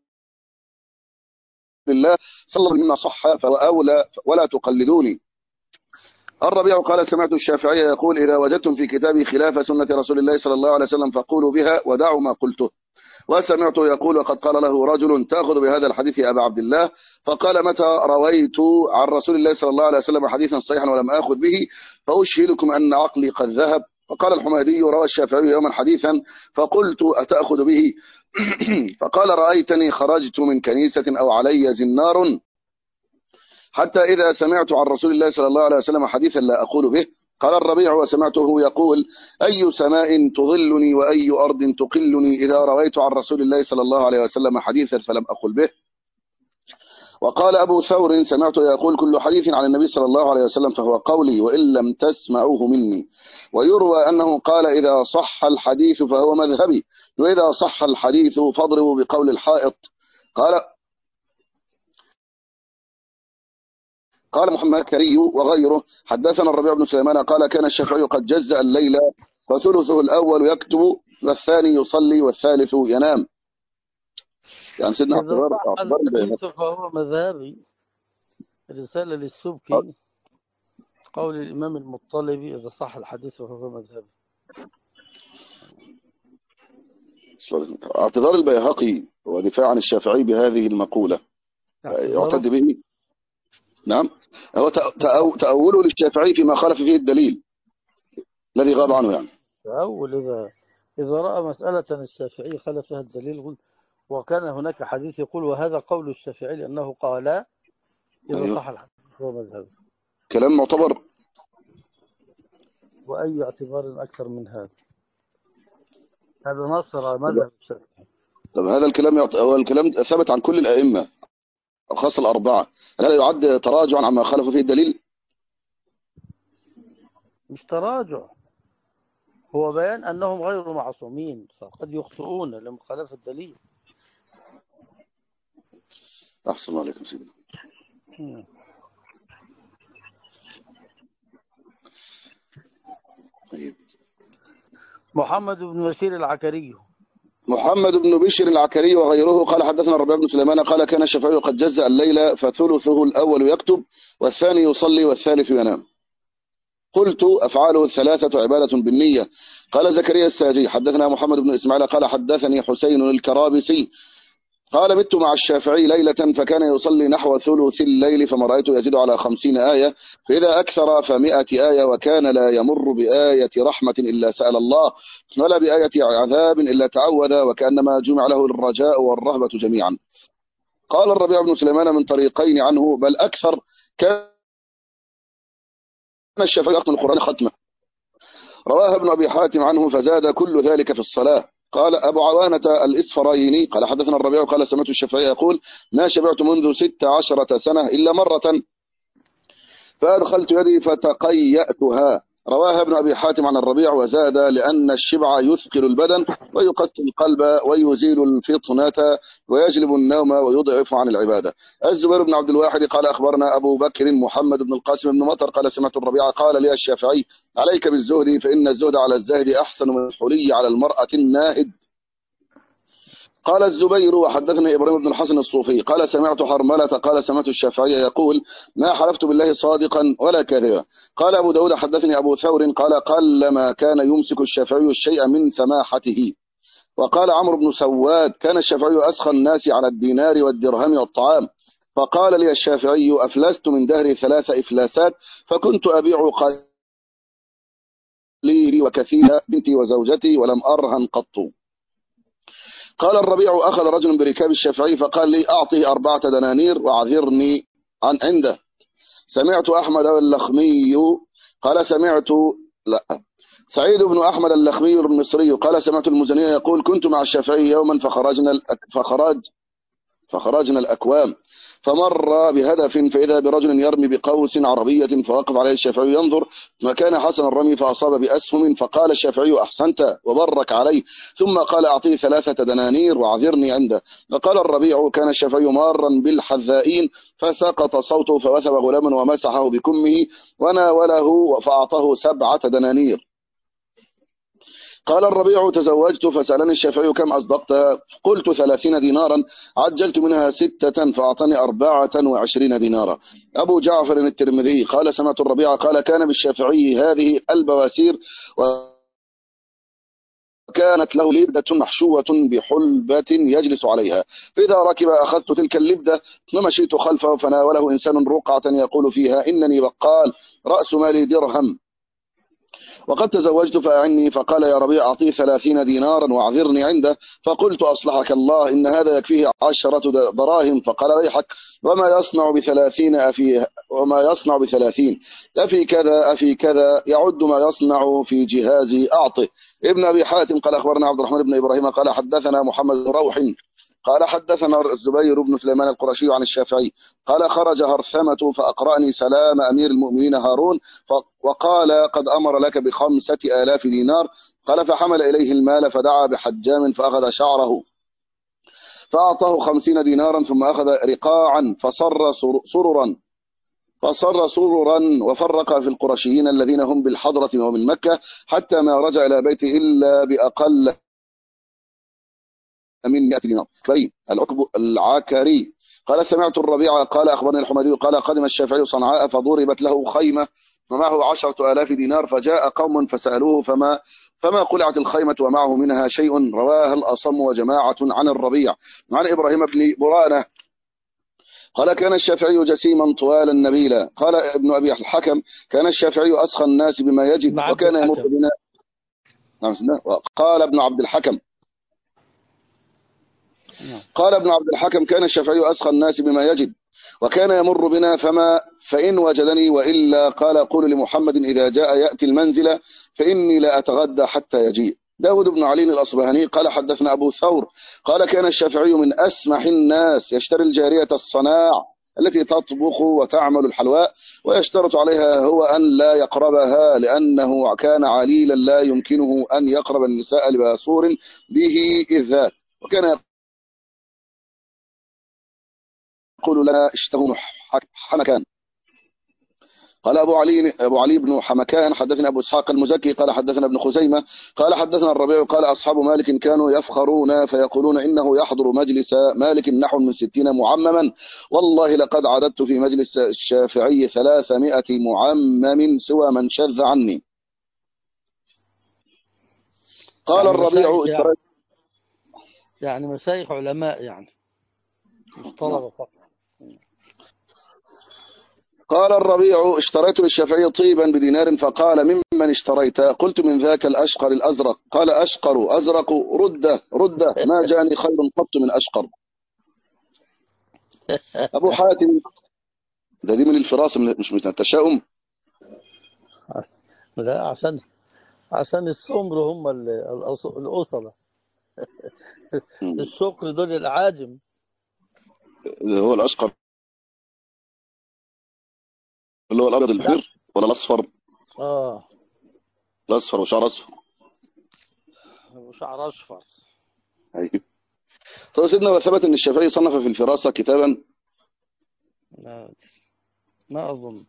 الله صلى الله عليه وسلم مما صح فهو أولى ولا تقلدوني. الربيع قال سمعت الشافعي يقول إذا وجدتم في كتابي خلاف سنة رسول الله صلى الله عليه وسلم فقولوا بها ودعوا ما قلته. وسمعته يقول وقد قال له رجل تأخذ بهذا الحديث يا أبا عبد الله، فقال متى رويت عن رسول الله صلى الله عليه وسلم حديثا صحيحا ولم آخذ به فأشهدكم أن عقلي قد ذهب. وقال الحميدي روى الشافعي يوما حديثا فقلت أتأخذ به فقال رأيتني خرجت من كنيسة أو علي زنار حتى إذا سمعت عن رسول الله صلى الله عليه وسلم حديثا لا أقول به. قال الربيع وسمعته يقول أي سماء تظلني وأي أرض تقلني إذا رويت عن رسول الله صلى الله عليه وسلم حديثا فلم أقل به. وقال أبو ثور سمعته يقول كل حديث عن النبي صلى الله عليه وسلم فهو قولي وإن لم تسمعوه مني. ويروى أنه قال إذا صح الحديث فهو مذهبي وإذا صح الحديث فاضربوا بقول الحائط. قال محمد كري وغيره حدثنا الربيع بن سليمان قال كان الشافعي قد جزأ الليل فثلثه الأول يكتب والثاني يصلي والثالث ينام. يعني سيدنا إذا صح الحديث فهو مذهبي. رسالة للسبكي قول الإمام المطلبي إذا صح الحديث فهو مذهبي. اعتذار البيهقي ودفاع عن الشافعي بهذه المقولة يعتد به. نعم هو تأوله للشافعي فيما خالف فيه الدليل الذي غاب عنه. يعني تأول إذا رأى مسألة الشافعي خالف فيها الدليل وكان هناك حديث يقول وهذا قول الشافعي لأنه قال إذا أيوه. صح الحديث هو مذهب. كلام معتبر. وأي اعتبار أكثر من هذا نصر مذهب الشافعي. طب هذا الكلام هو الكلام ثبت عن كل الأئمة خاصة الأربعة، هل يعد تراجعا عما خالف فيه الدليل؟ مش تراجع، هو بيان أنهم غير معصومين فقد يخطئون لمخالفة الدليل. أحسن عليكم سيدنا. طيب. محمد بن بشير العكري محمد بن بشير العكري وغيره قال حدثنا الربيع بن سليمان قال كان الشافعي قد جزأ الليل فثلثه الأول يكتب والثاني يصلي والثالث ينام. قلت أفعاله الثلاثة عبادة بالنية. قال زكريا الساجي حدثنا محمد بن إسماعيل قال حدثني حسين الكرابسي قال بت مع الشافعي ليلة فكان يصلي نحو ثلث الليل فما رأيته يزيد على 50 آية فإذا أكثر ف100 آية وكان لا يمر بآية رحمة إلا سأل الله ولا بآية عذاب إلا تعوذ وكأنما جمع له الرجاء والرهبة جميعا. قال الربيع بن سليمان من طريقين عنه بل أكثر كان الشافعي يختم القرآن ختمة. رواه ابن أبي حاتم عنه فزاد كل ذلك في الصلاة. قال أبو عوانة الإسفرايني قال حدثنا الربيع قال سمعت الشافعي يقول ما شبعت منذ 16 سنة إلا مرة فأدخلت يدي فتقيأتها. رواه ابن أبي حاتم عن الربيع وزاد لأن الشبع يثقل البدن ويقسي القلب ويزيل الفطنة ويجلب النوم ويضعف عن العبادة. الزبير بن عبد الواحد قال أخبرنا أبو بكر محمد بن القاسم بن مطر قال سمعت الربيع قال لي الشافعي عليك بالزهد فإن الزهد على الزاهد أحسن من الحلي على المرأة الناهد. قال الزبير وحدثني إبراهيم بن الحسن الصوفي قال سمعت حرملة قال سمعت الشافعي يقول ما حلفت بالله صادقا ولا كاذبا. قال أبو داود حدثني أبو ثور قال قلما كان يمسك الشافعي الشيء من سماحته. وقال عمرو بن سواد كان الشافعي أسخى الناس على الدينار والدرهم والطعام فقال لي الشافعي أفلست من دهري 3 إفلاسات فكنت أبيع قليلي وكثير بنتي وزوجتي ولم أرهن قط. قال الربيع أخذ رجل بركاب الشافعي فقال لي أعطيه 4 دنانير وأعذرني عن عنده. سمعت أحمد اللخمي قال سعيد بن أحمد اللخمي المصري قال سمعت المزني يقول كنت مع الشافعي يوما فخرجنا الأكوام فمر بهدف فإذا برجل يرمي بقوس عربية فوقف عليه الشافعي ينظر، وكان حسن الرمي فأصاب بأسهم، فقال الشافعي أحسنت وبرك عليه، ثم قال أعطيه 3 دنانير وأعذرني عنده. فقال الربيع كان الشافعي مارا بالحذائين فسقط صوته فوثب غلاما ومسحه بكمه وناوله فأعطاه 7 دنانير. قال الربيع تزوجت فسألني الشافعي كم أصدقت؟ قلت 30 دينارا، عجلت منها 6 فأعطاني 24 دينارا. أبو جعفر الترمذي قال سمعت الربيع قال كان بالشافعي هذه البواسير، وكانت له لبدة محشوة بحلبة يجلس عليها، فإذا ركب أخذت تلك اللبدة ومشيت خلفه فناوله إنسان رقعة يقول فيها إنني بقال رأس مالي درهم وقد تزوجت فأعني، فقال يا ربيع أعطيه 30 دينارا واعذرني عنده. فقلت أصلحك الله إن هذا يكفيه 10 دراهم. فقال ويحك وما يصنع ب30 أفي كذا يعد ما يصنع في جهازي أعطه. ابن أبي حاتم قال أخبرنا عبد الرحمن بن إبراهيم قال حدثنا محمد بن روح قال حدثنا الزبير بن سليمان القرشي عن الشافعي قال خرج هرثمة فأقرأني سلام أمير المؤمنين هارون وقال قد أمر لك ب5,000 دينار. قال فحمل إليه المال فدعا بحجام فأخذ شعره فأعطاه 50 دينارا ثم أخذ رقاعا فصر سررا وفرق في القرشيين الذين هم بالحضرة ومن مكة حتى ما رجع إلى بيته إلا بأقل من 100 دينار. العقب العكري قال سمعت الربيع قال أخبرني الحمدي قال قدم الشافعي صنعاء فضربت له خيمة ومعه 10,000 دينار، فجاء قوم فسألوه فما قلعت الخيمة ومعه منها شيء. رواه الأصم وجماعة عن الربيع عن إبراهيم بن برانة قال كان الشافعي جسيما طوالا نبيلا. قال ابن أبي الحكم كان الشافعي أسخى الناس بما يجد وكان يمر بنا. قال ابن عبد الحكم قال ابن عبد الحكم كان الشافعي أسخى الناس بما يجد وكان يمر بنا فإن وجدني وإلا قال قول لمحمد إذا جاء يأتي المنزل فإني لا أتغدى حتى يجيء. داود بن علي الأصبهاني قال حدثنا أبو ثور قال كان الشافعي من أسمح الناس يشتري الجارية الصناع التي تطبخ وتعمل الحلواء ويشترط عليها هو أن لا يقربها لأنه كان عليلا لا يمكنه أن يقرب النساء لباسور به إذ ذاك، وكان يقول لنا اشتهوا حمكان. قال أبو علي بن حمكان حدثنا أبو إسحاق المزكي قال حدثنا ابن خزيمة قال حدثنا الربيع قال أصحاب مالك كانوا يفخرون فيقولون إنه يحضر مجلس مالك نحو من 60 معمما، والله لقد عددت في مجلس الشافعي 300 معمم سوى من شذ عني. قال الربيع يعني مشايخ علماء يعني مش طلبة فقط. قال الربيع اشتريت للشافعي طيبا بدينار فقال ممن اشتريت؟ قلت من ذاك الأشقر الأزرق. قال أشقر أزرق رده ما جاني خير قط من أشقر. أبو حاتم ده دي من الفراسة مش من التشاؤم. لا عشان السمر هم الأصلة الشكر دول العاجم. هو الأشقر اللي هو الأبيض البر ولا الأصفر؟ الأصفر وشعر أصفر وشعر أصفر. أيوه. طيب سيدنا وثبت أن الشافعي صنف في الفراسة كتابا؟ ما أظن.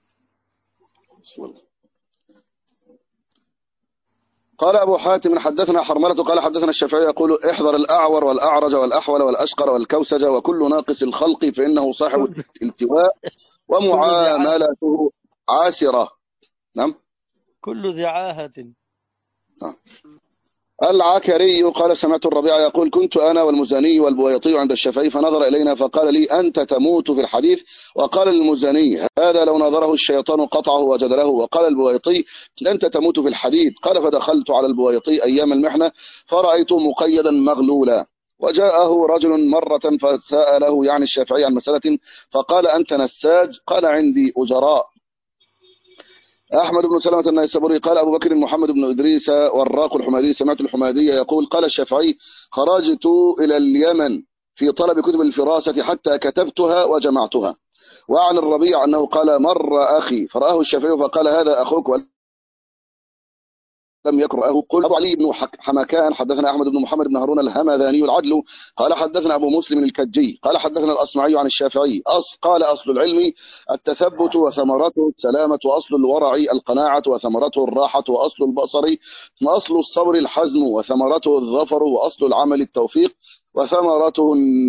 قال أبو حاتم حدثنا حرملة قال حدثنا الشافعي يقول احذر الأعور والأعرج والأحول والأشقر والكوسج وكل ناقص الخلق فإنه صاحب التواء ومعاملته عاسرة. نعم كل ذي عاهة. العكري قال سمعت الربيع يقول كنت أنا والمزني والبويطي عند الشافعي فنظر إلينا فقال لي أنت تموت في الحديث، وقال المزني هذا لو نظره الشيطان قطعه وجدله، وقال البويطي أنت تموت في الحديث. قال فدخلت على البويطي أيام المحنة فرأيته مقيدا مغلولا، وجاءه رجل مرة فسأله يعني الشافعي عن مسألة فقال أنت نساج؟ قال عندي أجراء. أحمد بن سلمة النيسابوري قال أبو بكر محمد بن إدريس وراق الحمادي سمعت الحمادي يقول قال الشافعي خرجت إلى اليمن في طلب كتب الفراسة حتى كتبتها وجمعتها. وعن الربيع أنه قال مر أخي فرآه الشافعي فقال هذا أخوك لم يكن رآه. قل أبو علي بن حمكان حدثنا أحمد بن محمد بن هارون الهمذاني العدل قال حدثنا أبو مسلم الكجي قال حدثنا الأصمعي عن الشافعي قال أصل العلم التثبت وثمرته السلامة، وأصل الورع القناعة وثمرته الراحة، وأصل البصر وأصل الصبر الحزم وثمرته الظفر، وأصل العمل التوفيق وثمرته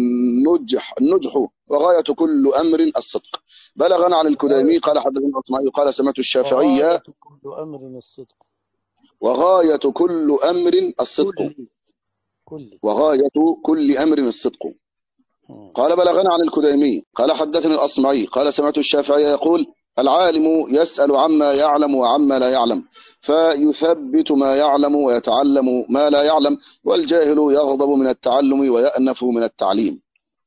النجح، وغاية كل أمر الصدق. بلغنا عن الكديمي قال حدثنا الأصمعي قال سمعت الشافعي وغاية كل أمر الصدق. وغاية كل أمر الصدق. وغاية كل أمر الصدق. قال بلغنا عن الكديمي قال حدثني الأصمعي قال سمعت الشافعي يقول العالم يسأل عما يعلم وعما لا يعلم فيثبت ما يعلم ويتعلم ما لا يعلم، والجاهل يغضب من التعلم ويأنف من التعليم.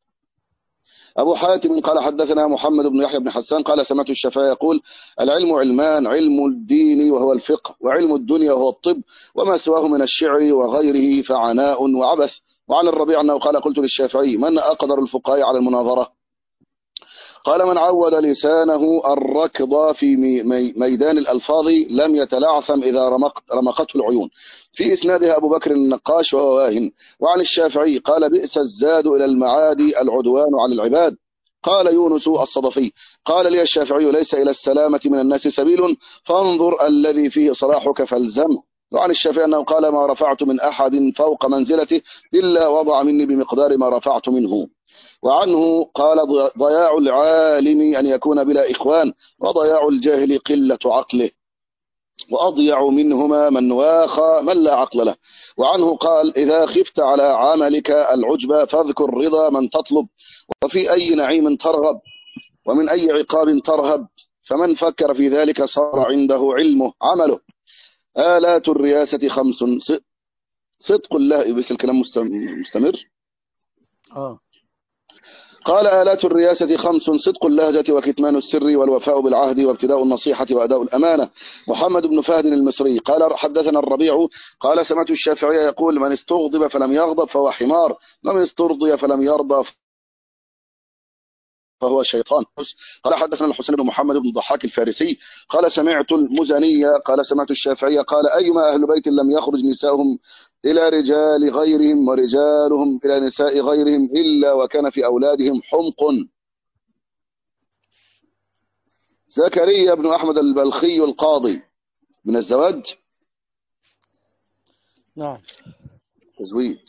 أبو حاتم قال حدثنا محمد بن يحيى بن حسان قال سمعت الشافعي يقول العلم علمان، علم الدين وهو الفقه، وعلم الدنيا وهو الطب، وما سواه من الشعر وغيره فعناء وعبث. وعن الربيع أنه قال قلت للشافعي من أقدر الفقهاء على المناظرة؟ قال من عود لسانه الركض في ميدان الألفاظ لم يتلعثم إذا رمقته العيون. في إسنادها أبو بكر النقاش وهو واهن. وعن الشافعي قال بئس الزاد إلى المعاد العدوان على العباد. قال يونس الصدفي قال لي الشافعي ليس إلى السلامة من الناس سبيل فانظر الذي فيه صلاحك فالزمه. وعن الشافعي أنه قال ما رفعت من أحد فوق منزلته إلا وضع مني بمقدار ما رفعت منه. وعنه قال ضياع العالم أن يكون بلا إخوان، وضياع الجاهل قلة عقله، وأضيع منهما من واخى من لا عقل له. وعنه قال إذا خفت على عملك العجب فاذكر رضا من تطلب، وفي أي نعيم ترغب ومن أي عقاب ترهب، فمن فكر في ذلك صار عنده علمه عمله. آلات الرياسة 5 صدق الله. بس الكلام مستمر. قال آلات الرياسة 5 صدق اللهجة وكتمان السر والوفاء بالعهد وابتداء النصيحة وأداء الأمانة. محمد بن فهد المصري قال حدثنا الربيع قال سمعت الشافعي يقول من استغضب فلم يغضب فهو حمار، ومن استرضي فلم يرضى فهو شيطان. قال حدثنا الحسين بن محمد بن ضحاك الفارسي قال سمعت المزني قال سمعت الشافعي قال أيما أهل بيت لم يخرج نساؤهم إلى رجال غيرهم ورجالهم إلى نساء غيرهم إلا وكان في أولادهم حمق. زكريا بن أحمد البلخي القاضي من الزواج. نعم. تزويد.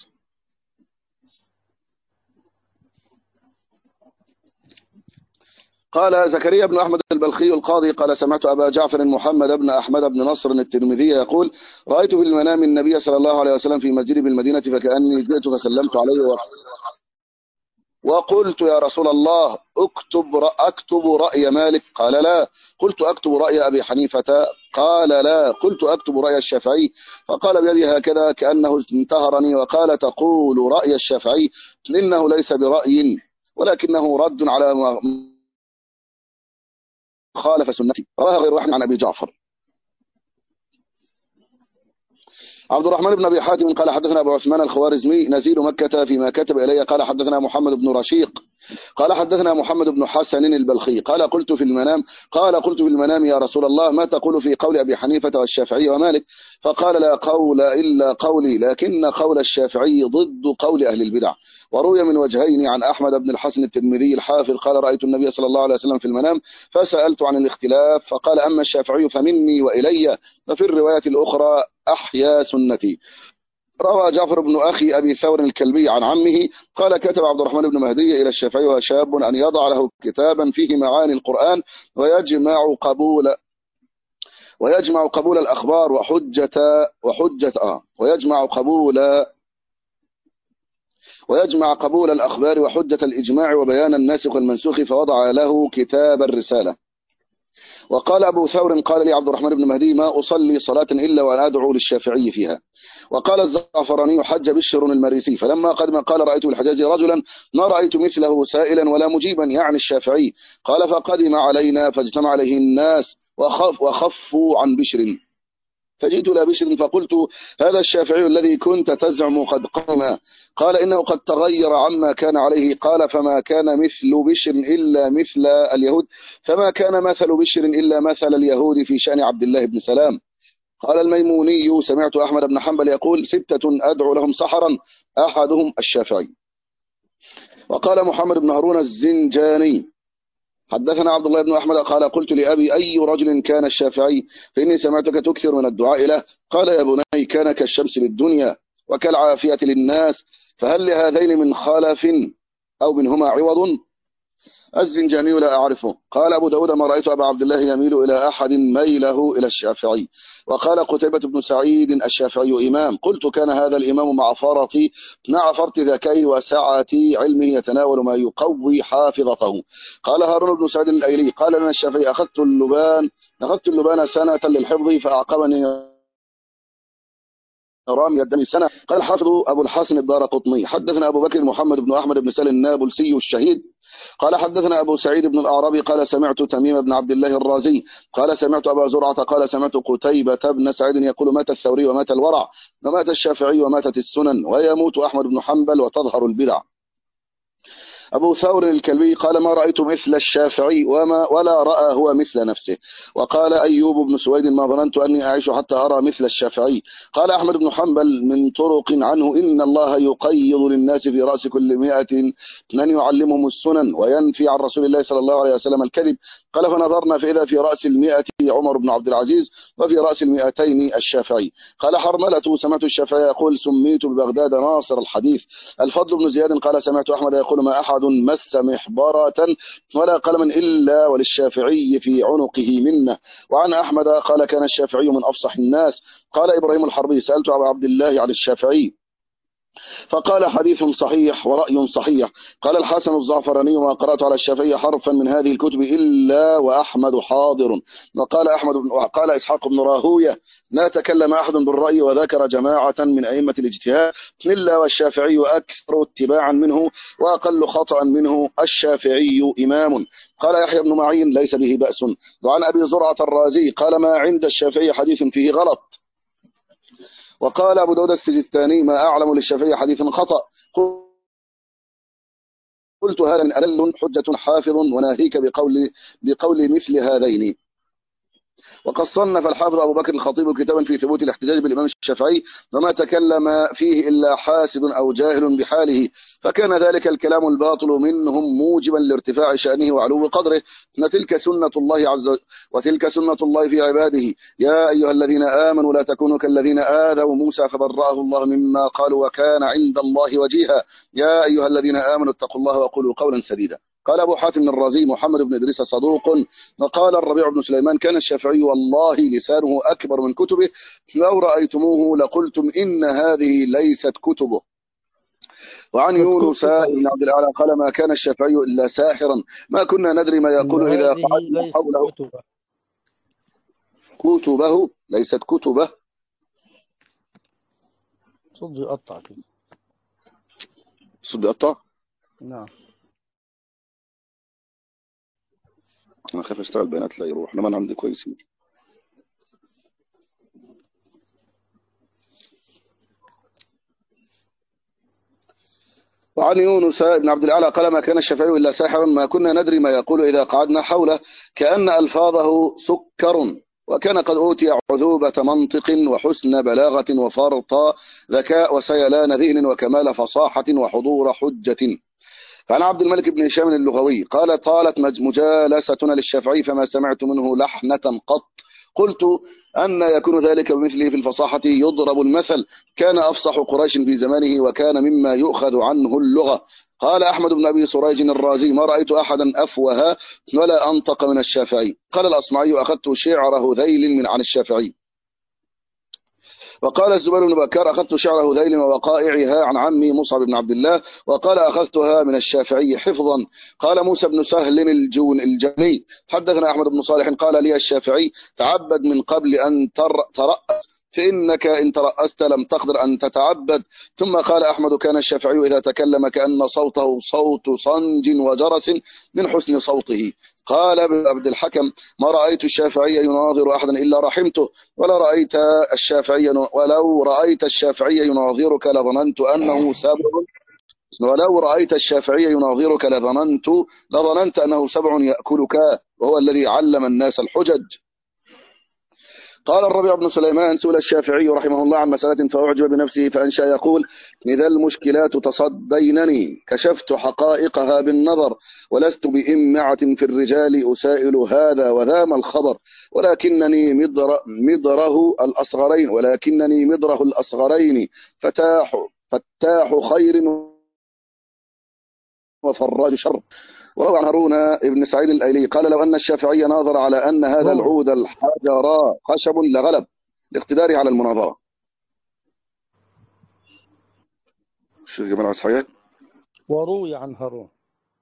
قال زكريا بن أحمد البلخي القاضي قال سمعت أبا جعفر محمد بن أحمد بن نصر الترمذي يقول رأيت في المنام النبي صلى الله عليه وسلم في مسجد بالمدينة فكأني جئت فسلمت عليه وقلت يا رسول الله أكتب رأي مالك؟ قال لا. قلت أكتب رأي أبي حنيفة؟ قال لا. قلت أكتب رأي الشافعي؟ فقال بيدي هكذا كأنه انتهرني وقال تقول رأي الشافعي إنه ليس برأي ولكنه رد على خالف سنتي. رواها غير واحد عن أبي جعفر. عبد الرحمن بن أبي حاتم قال حدثنا أبو عثمان الخوارزمي نزيل مكة فيما كتب إلي قال حدثنا محمد بن رشيق قال حدثنا محمد بن حسن البلخي قال قلت في المنام يا رسول الله ما تقول في قول أبي حنيفة والشافعي ومالك؟ فقال لا قول إلا قولي، لكن قول الشافعي ضد قول أهل البدع. وروي من وجهين عن أحمد بن الحسن الترمذي الحافظ قال رأيت النبي صلى الله عليه وسلم في المنام فسألت عن الاختلاف فقال أما الشافعي فمني وإلي، وفي الرواية الأخرى أحيا سنتي. روى جعفر بن أخي أبي ثور الكلبي عن عمه قال كتب عبد الرحمن بن مهدي إلى الشافعي وشاب أن يضع له كتابا فيه معاني القرآن ويجمع قبول الأخبار ويجمع قبول الأخبار وحجة الإجماع وبيان الناسخ والمنسوخ، فوضع له كتاب الرسالة. وقال أبو ثور قال لي عبد الرحمن بن مهدي ما أصلي صلاة إلا وأن أدعو للشافعي فيها. وقال الزعفراني حج بشر المريسي فلما قدم قال رأيت بالحجاز رجلا ما رأيت مثله سائلا ولا مجيبا يعني الشافعي. قال فقدم علينا فاجتمع عليه الناس وخفوا عن بشر فجئت إلى بشر فقلت: هذا الشافعي الذي كنت تزعم قد قام. قال: إنه قد تغير عما كان عليه. قال: فما كان مثل بشر إلا مثل اليهود، فما كان مثل بشر إلا مثل اليهود في شأن عبد الله بن سلام. قال الميموني: سمعت أحمد بن حنبل يقول: 6 أدعو لهم سحرا، أحدهم الشافعي. وقال محمد بن هارون الزنجاني: حدثنا عبد الله بن أحمد قال: قلت لأبي: أي رجل كان الشافعي؟ فإني سمعتك تكثر من الدعاء له. قال: يا بني، كان كالشمس للدنيا وكالعافية للناس، فهل لهذين من خلف أو منهما عوض؟ الزنجاني: لا أعرفه. قال أبو داود: ما رأيت أبا عبد الله يميل إلى أحد ميله إلى الشافعي. وقال قتيبة بن سعيد: الشافعي إمام. قلت: كان هذا الإمام مع فرط ذكائه وسعة علمه يتناول ما يقوي حافظته. قال هارون بن سعيد الأيلي: قال لنا الشافعي: أخذت اللبان سنة للحفظ فأعقبني رامي الدم سنة. قال الحافظ أبو الحسن الدارقطني: حدثنا أبو بكر محمد بن أحمد بن سالم النابلسي الشهيد قال: حدثنا أبو سعيد بن الأعرابي قال: سمعت تميم بن عبد الله الرازي قال: سمعت أبا زرعة قال: سمعت قتيبة بن سعيد يقول: مات الثوري ومات الورع ومات الشافعي وماتت السنن ويموت أحمد بن حنبل وتظهر البدع. أبو ثور الكلبي قال: ما رأيت مثل الشافعي ولا رأى هو مثل نفسه. وقال أيوب بن سويد: ما ظننت أني أعيش حتى أرى مثل الشافعي. قال أحمد بن حنبل من طرق عنه: إن الله يقيض للناس في رأس كل 100 من يعلمهم السنن وينفي عن رسول الله صلى الله عليه وسلم الكذب. قال: فنظرنا فإذا في رأس 100 عمر بن عبد العزيز وفي رأس 200 الشافعي. قال حرملة: سمعت الشافعي يقول: سميت ببغداد ناصر الحديث. الفضل بن زياد قال: سمعت أحمد يقول: ما أحد مس محبرة ولا قلما إلا وللشافعي في عنقه منه. وعن أحمد قال: كان الشافعي من أفصح الناس. قال إبراهيم الحربي: سألت أبا عبد الله عن الشافعي فقال: حديث صحيح ورأي صحيح. قال الحسن الزعفراني: ما قرأت على الشافعي حرفا من هذه الكتب إلا وأحمد حاضر. وقال إسحاق بن راهوية: لا تكلم أحد بالرأي وذكر جماعة من أئمة الاجتهاد إلا والشافعي أكثر اتباعا منه وأقل خطأ منه. الشافعي إمام. قال يحيى بن معين: ليس به بأس. وعن أبي زرعة الرازي قال: ما عند الشافعي حديث فيه غلط. وقال أبو داود السجستاني: ما أعلم للشافعي حديث خطأ. قلت: هذا من أدل حجة حافظ وناهيك بقول مثل هذين. وقد صنف الحافظ أبو بكر الخطيب كتابا في ثبوت الاحتجاج بالإمام الشافعي وما تكلم فيه إلا حاسد أو جاهل بحاله، فكان ذلك الكلام الباطل منهم موجبا لارتفاع شأنه وعلو قدره. وتلك سنة الله في عباده. يا أيها الذين آمنوا لا تكونوا كالذين آذوا موسى فبرأه الله مما قالوا وكان عند الله وجيها. يا أيها الذين آمنوا اتقوا الله وقولوا قولا سديدا. قال أبو حاتم الرازي: محمد بن إدريس صدوق. وقال الربيع بن سليمان: كان الشافعي والله لسانه أكبر من كتبه، لو رأيتموه لقلتم إن هذه ليست كتبه. وعن يونس بن عبد الأعلى قال: ما كان الشافعي إلا ساحرا، ما كنا ندري ما يقول إذا قعدنا حوله. كتبه ليست كتبه. صوت يقطع كده. صوت يقطع؟ نعم. أنا خايف أشتغل بيانات لا يروح، لما أنا عندي كويسين. وعن يونس بن عبد الأعلى قال: ما كان الشافعي إلا ساحرا، ما كنا ندري ما يقول إذا قعدنا حوله، كأن ألفاظه سكر، وكان قد أوتي عذوبة منطق وحسن بلاغة وفرط ذكاء وسيلان ذهن وكمال فصاحة وحضور حجة. فعن عبد الملك بن هشام اللغوي قال: طالت مجالستنا للشافعي فما سمعت منه لحنة قط. قلت: أن يكون ذلك بمثله في الفصاحة؟ يضرب المثل: كان أفصح قريش في زمانه وكان مما يؤخذ عنه اللغة. قال أحمد بن أبي سريج الرازي: ما رأيت أحدا أفوه ولا أنطق من الشافعي. قال الأصمعي: أخذت شعر هذيل عن الشافعي. وقال الزبير بن بكر: أخذت شعر هذيل ووقائعها عن عمي مصعب بن عبد الله. وقال: أخذتها من الشافعي حفظا. قال موسى بن سهل الجوني: حدثنا أحمد بن صالح قال لي الشافعي: تعبد من قبل أن ترأس فإنك إن ترأست لم تقدر أن تتعبد. ثم قال أحمد كان الشافعي إذا تكلم كأن صوته صوت صنج وجرس من حسن صوته. قال ابن عبد الحكم ما رأيت الشافعي يناظر أحدا إلا رحمته، ولو رأيت الشافعي يناظرك لظننت أنه سبع، ولو رأيت الشافعي يناظرك لظننت أنه سبع يأكلك، وهو الذي علم الناس الحجج. قال الربيع بن سليمان سئل الشافعي رحمه الله عن مسألة فأعجب بنفسه فأنشأ يقول إذا المشكلات تصدينني كشفت حقائقها بالنظر، ولست بإمعة في الرجال أسائل هذا وذام الخبر، ولكنني مدره الأصغرين فتاح خير وفراج شر. وروى عن هارون بن سعيد الأيلي قال لو أن الشافعي ناظر على أن هذا العود الحجر خشب لغلب لاقتداره على المناظرة. شو جمال عصحية. وروي عن هارون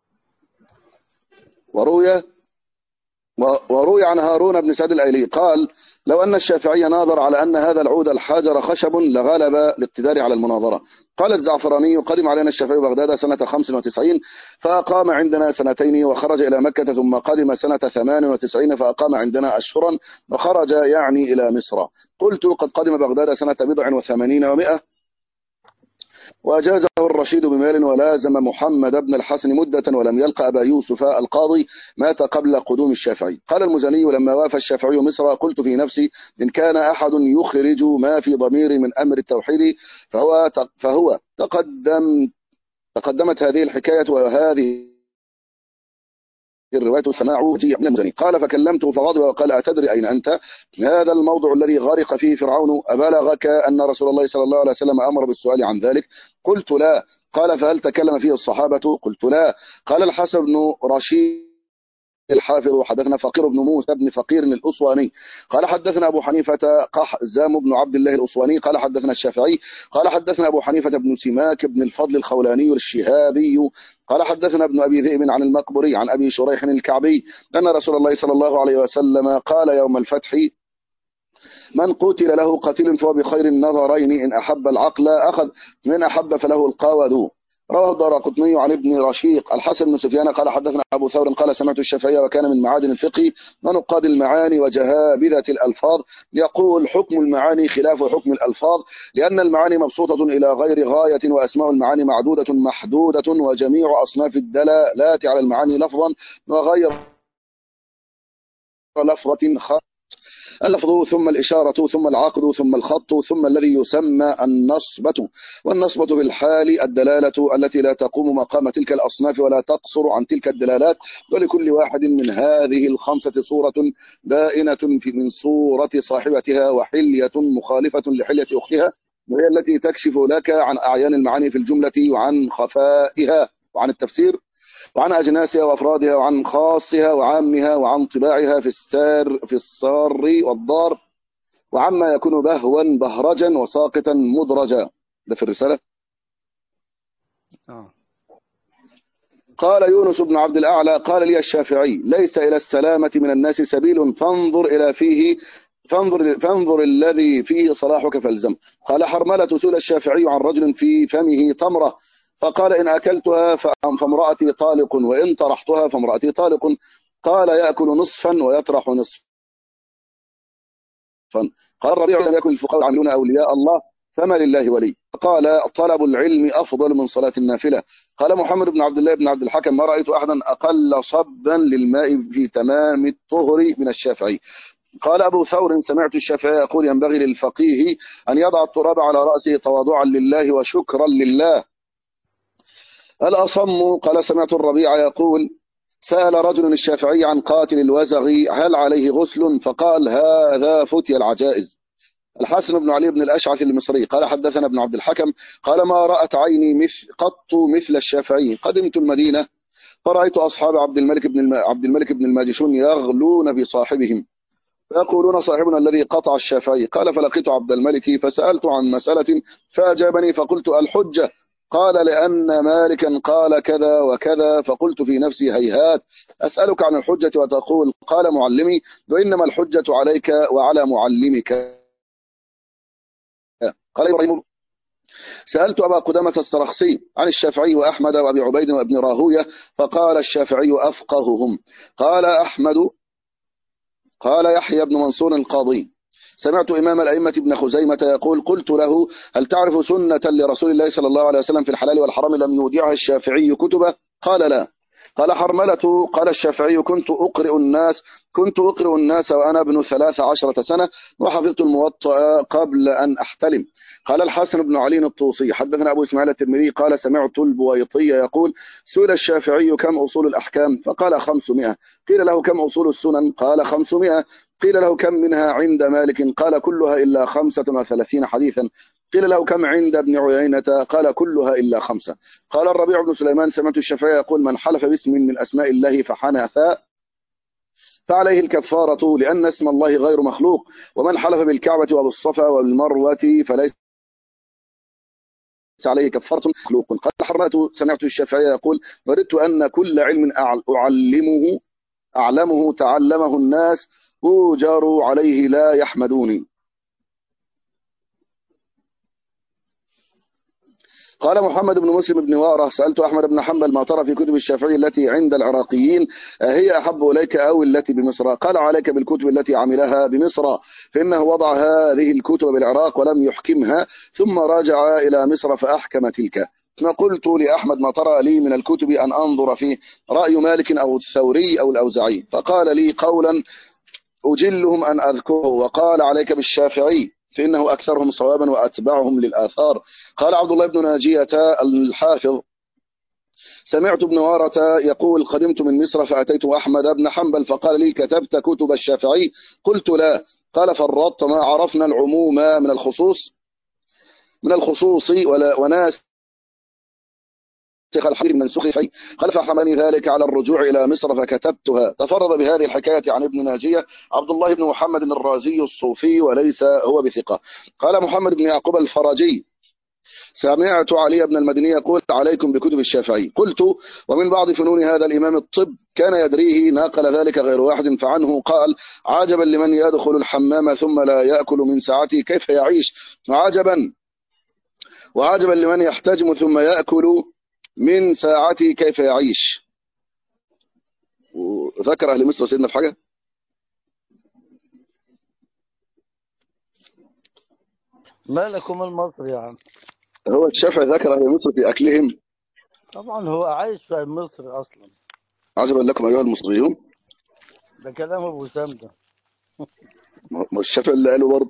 وروي عن هارون بن سعيد الأيلي قال لو أن الشافعي ناظر على أن هذا العود الحجر خشب لغلب لاقتداره على المناظرة. قال الزعفراني قدم علينا الشافعي بغداد سنة 95 فأقام عندنا سنتين وخرج إلى مكة، ثم قدم سنة 98 فأقام عندنا أشهرا وخرج يعني إلى مصر. قلت قد قدم بغداد سنة 89 و100 وأجازه الرشيد بمال ولازم محمد بن الحسن مدة ولم يلقى أبا يوسف القاضي، مات قبل قدوم الشافعي. قال المزني لما وافى الشافعي مصر قلت في نفسي إن كان أحد يخرج ما في ضمير من أمر التوحيد فهو تقدمت هذه الحكاية وهذه الرواية سماعه من المزني. قال فكلمته فغضب وقال أتدري أين أنت؟ هذا الموضع الذي غرق فيه فرعون أبلغك أن رسول الله صلى الله عليه وسلم أمر بالسؤال عن ذلك؟ قلت لا. قال فهل تكلم فيه الصحابة؟ قلت لا. قال الحسن بن رشيد الحافظ حدثنا فقير بن موسى بن فقير الأسواني قال حدثنا أبو حنيفة قحزام بن عبد الله الأسواني قال حدثنا الشافعي قال حدثنا أبو حنيفة بن سماك بن الفضل الخولاني الشهابي قال حدثنا ابن أبي ذئب عن المقبري عن أبي شريح الكعبي أن رسول الله صلى الله عليه وسلم قال يوم الفتح من قتل له قتيل فهو بخير النظرين إن أحب العقل أخذ من أحب فله القاود. رواه الدارقطني عن ابن رشيق الحسن بن سفيان قال حدثنا أبو ثور قال سمعت الشافعي وكان من معادن الفقه ونقاد المعاني وجهابذة الألفاظ يقول حكم المعاني خلاف حكم الألفاظ، لأن المعاني مبسوطة إلى غير غاية وأسماء المعاني معدودة محدودة، وجميع أصناف الدلالات على المعاني لفظا وغير لفظة اللفظ ثم الإشارة ثم العقد ثم الخط ثم الذي يسمى النصبة. والنصبة بالحال الدلالة التي لا تقوم مقام تلك الأصناف ولا تقصر عن تلك الدلالات، ولكل واحد من هذه الخمسة صورة بائنة من صورة صاحبتها وحلية مخالفة لحلية أختها، وهي التي تكشف لك عن أعيان المعاني في الجملة وعن خفائها وعن التفسير وعن أجناسها وأفرادها وعن خاصها وعامها وعن طباعها في السار والضار، وعما يكون بهوا بهرجا وساقطا مدرجا. ده في الرسالة. قال يونس بن عبد الأعلى قال لي الشافعي ليس إلى السلامة من الناس سبيل فانظر الذي فيه صلاحك فالزم. قال حرملة سئل الشافعي عن رجل في فمه تمرة فقال إن أكلتها فامرأتي طالق وإن طرحتها فامرأتي طالق. قال يأكل نصفا ويطرح نصفا. قال الربيع لم يكن الفقهاء يعاملون أولياء الله فما لله ولي. قال طلب العلم أفضل من صلاة النافلة. قال محمد بن عبد الله بن عبد الحكم ما رأيت أحدا أقل صبا للماء في تمام الطهر من الشافعي. قال أبو ثور سمعت الشافعي يقول ينبغي للفقيه أن يضع التراب على رأسه تواضعا لله وشكرا لله. الأصم قال سمعت الربيع يقول سأل رجل الشافعي عن قاتل الوزغ هل عليه غسل؟ فقال هذا فتي العجائز. الحسن بن علي بن الأشعث المصري قال حدثنا ابن عبد الحكم قال ما رأت عيني قط مثل الشافعي. قدمت المدينة فرأيت أصحاب عبد الملك بن الماجشون يغلون بصاحبهم فيقولون صاحبنا الذي قطع الشافعي. قال فلقيت عبد الملك فسألت عن مسألة فأجابني فقلت الحجة. قال لأن مالكا قال كذا وكذا. فقلت في نفسي هيهات أسألك عن الحجة وتقول قال معلمي وإنما الحجة عليك وعلى معلمك. قال إبراهيم: سألت أبا قدامة السرخسي عن الشافعي وأحمد وأبي عبيد وابن راهوية، فقال الشافعي أفقههم. قال أحمد: قال يحيى بن منصور القاضي: سمعت إمام الأئمة ابن خزيمة يقول: قلت له: هل تعرف سنة لرسول الله صلى الله عليه وسلم في الحلال والحرام لم يودعها الشافعي كتبه؟ قال: لا. قال حرملة: قال الشافعي: كنت أقرئ الناس وأنا ابن 13 سنة، وحفظت الموطأ قبل أن أحتلم. قال الحسن بن علي الطوسي: حدثنا أبو إسماعيل الترمذي قال: سمعت البويطي يقول: سئل الشافعي: كم أصول الأحكام؟ فقال: 500. قيل له: كم أصول السنن؟ قال: 500. قيل له: كم منها عند مالك؟ قال: كلها إلا 35 حديثا. قيل له: كم عند ابن عيينة؟ قال: كلها إلا 5. قال الربيع بن سليمان: سمعت الشافعي يقول: من حلف باسم من أسماء الله فحنث فعليه الكفارة، لأن اسم الله غير مخلوق. ومن حلف بالكعبة وبالصفا وبالمروة فليس عليه كفارة مخلوق. قال حرملة: سمعت الشافعي يقول: وددت أن كل علم أعلمه تعلمه الناس أوجروا عليه لا يحمدوني. قال محمد بن مسلم بن وارة: سألت أحمد بن حنبل: ما ترى في كتب الشافعي التي عند العراقيين، هي أحب إليك أو التي بمصر؟ قال: عليك بالكتب التي عملها بمصر، فإنه وضع هذه الكتب بالعراق ولم يحكمها، ثم راجع إلى مصر فأحكم تلك. قلت لأحمد: ما ترى لي من الكتب أن أنظر فيه؟ رأي مالك أو الثوري أو الأوزعي؟ فقال لي قولا أجلهم أن أذكره، وقال: عليك بالشافعي، فإنه أكثرهم صوابا وأتبعهم للآثار. قال عبد الله بن ناجية الحافظ: سمعت ابن وارة يقول: قدمت من مصر فأتيت أحمد بن حنبل فقال لي: كتبت كتب الشافعي؟ قلت: لا. قال: فرطت ما عرفنا العموم من الخصوص وناس الحديث منسوخ فيه. قال: فحملني ذلك على الرجوع إلى مصر فكتبتها. تفرد بهذه الحكاية عن ابن ناجية عبد الله بن محمد الرازي الصوفي، وليس هو بثقة. قال محمد بن يعقوب الفرجي: سمعت علي بن المديني يقول: عليكم بكتب الشافعي. قلت: ومن بعض فنون هذا الإمام الطب كان يدريه، ناقل ذلك غير واحد. فعنه قال: عجبا لمن يدخل الحمام ثم لا يأكل من ساعته كيف يعيش، وعجبا لمن يحتجم ثم يأكل من ساعته كيف يعيش. وذكر أهل مصر سيدنا في حاجة؟ مالكم المصري يا عم؟ هو الشافعي ذكر أهل مصر في أكلهم؟ طبعا هو عايش في مصر أصلا. عجبا لكم أيها المصريون. ده كلام أبو سامدة. ما الشافعي اللي قاله برضه.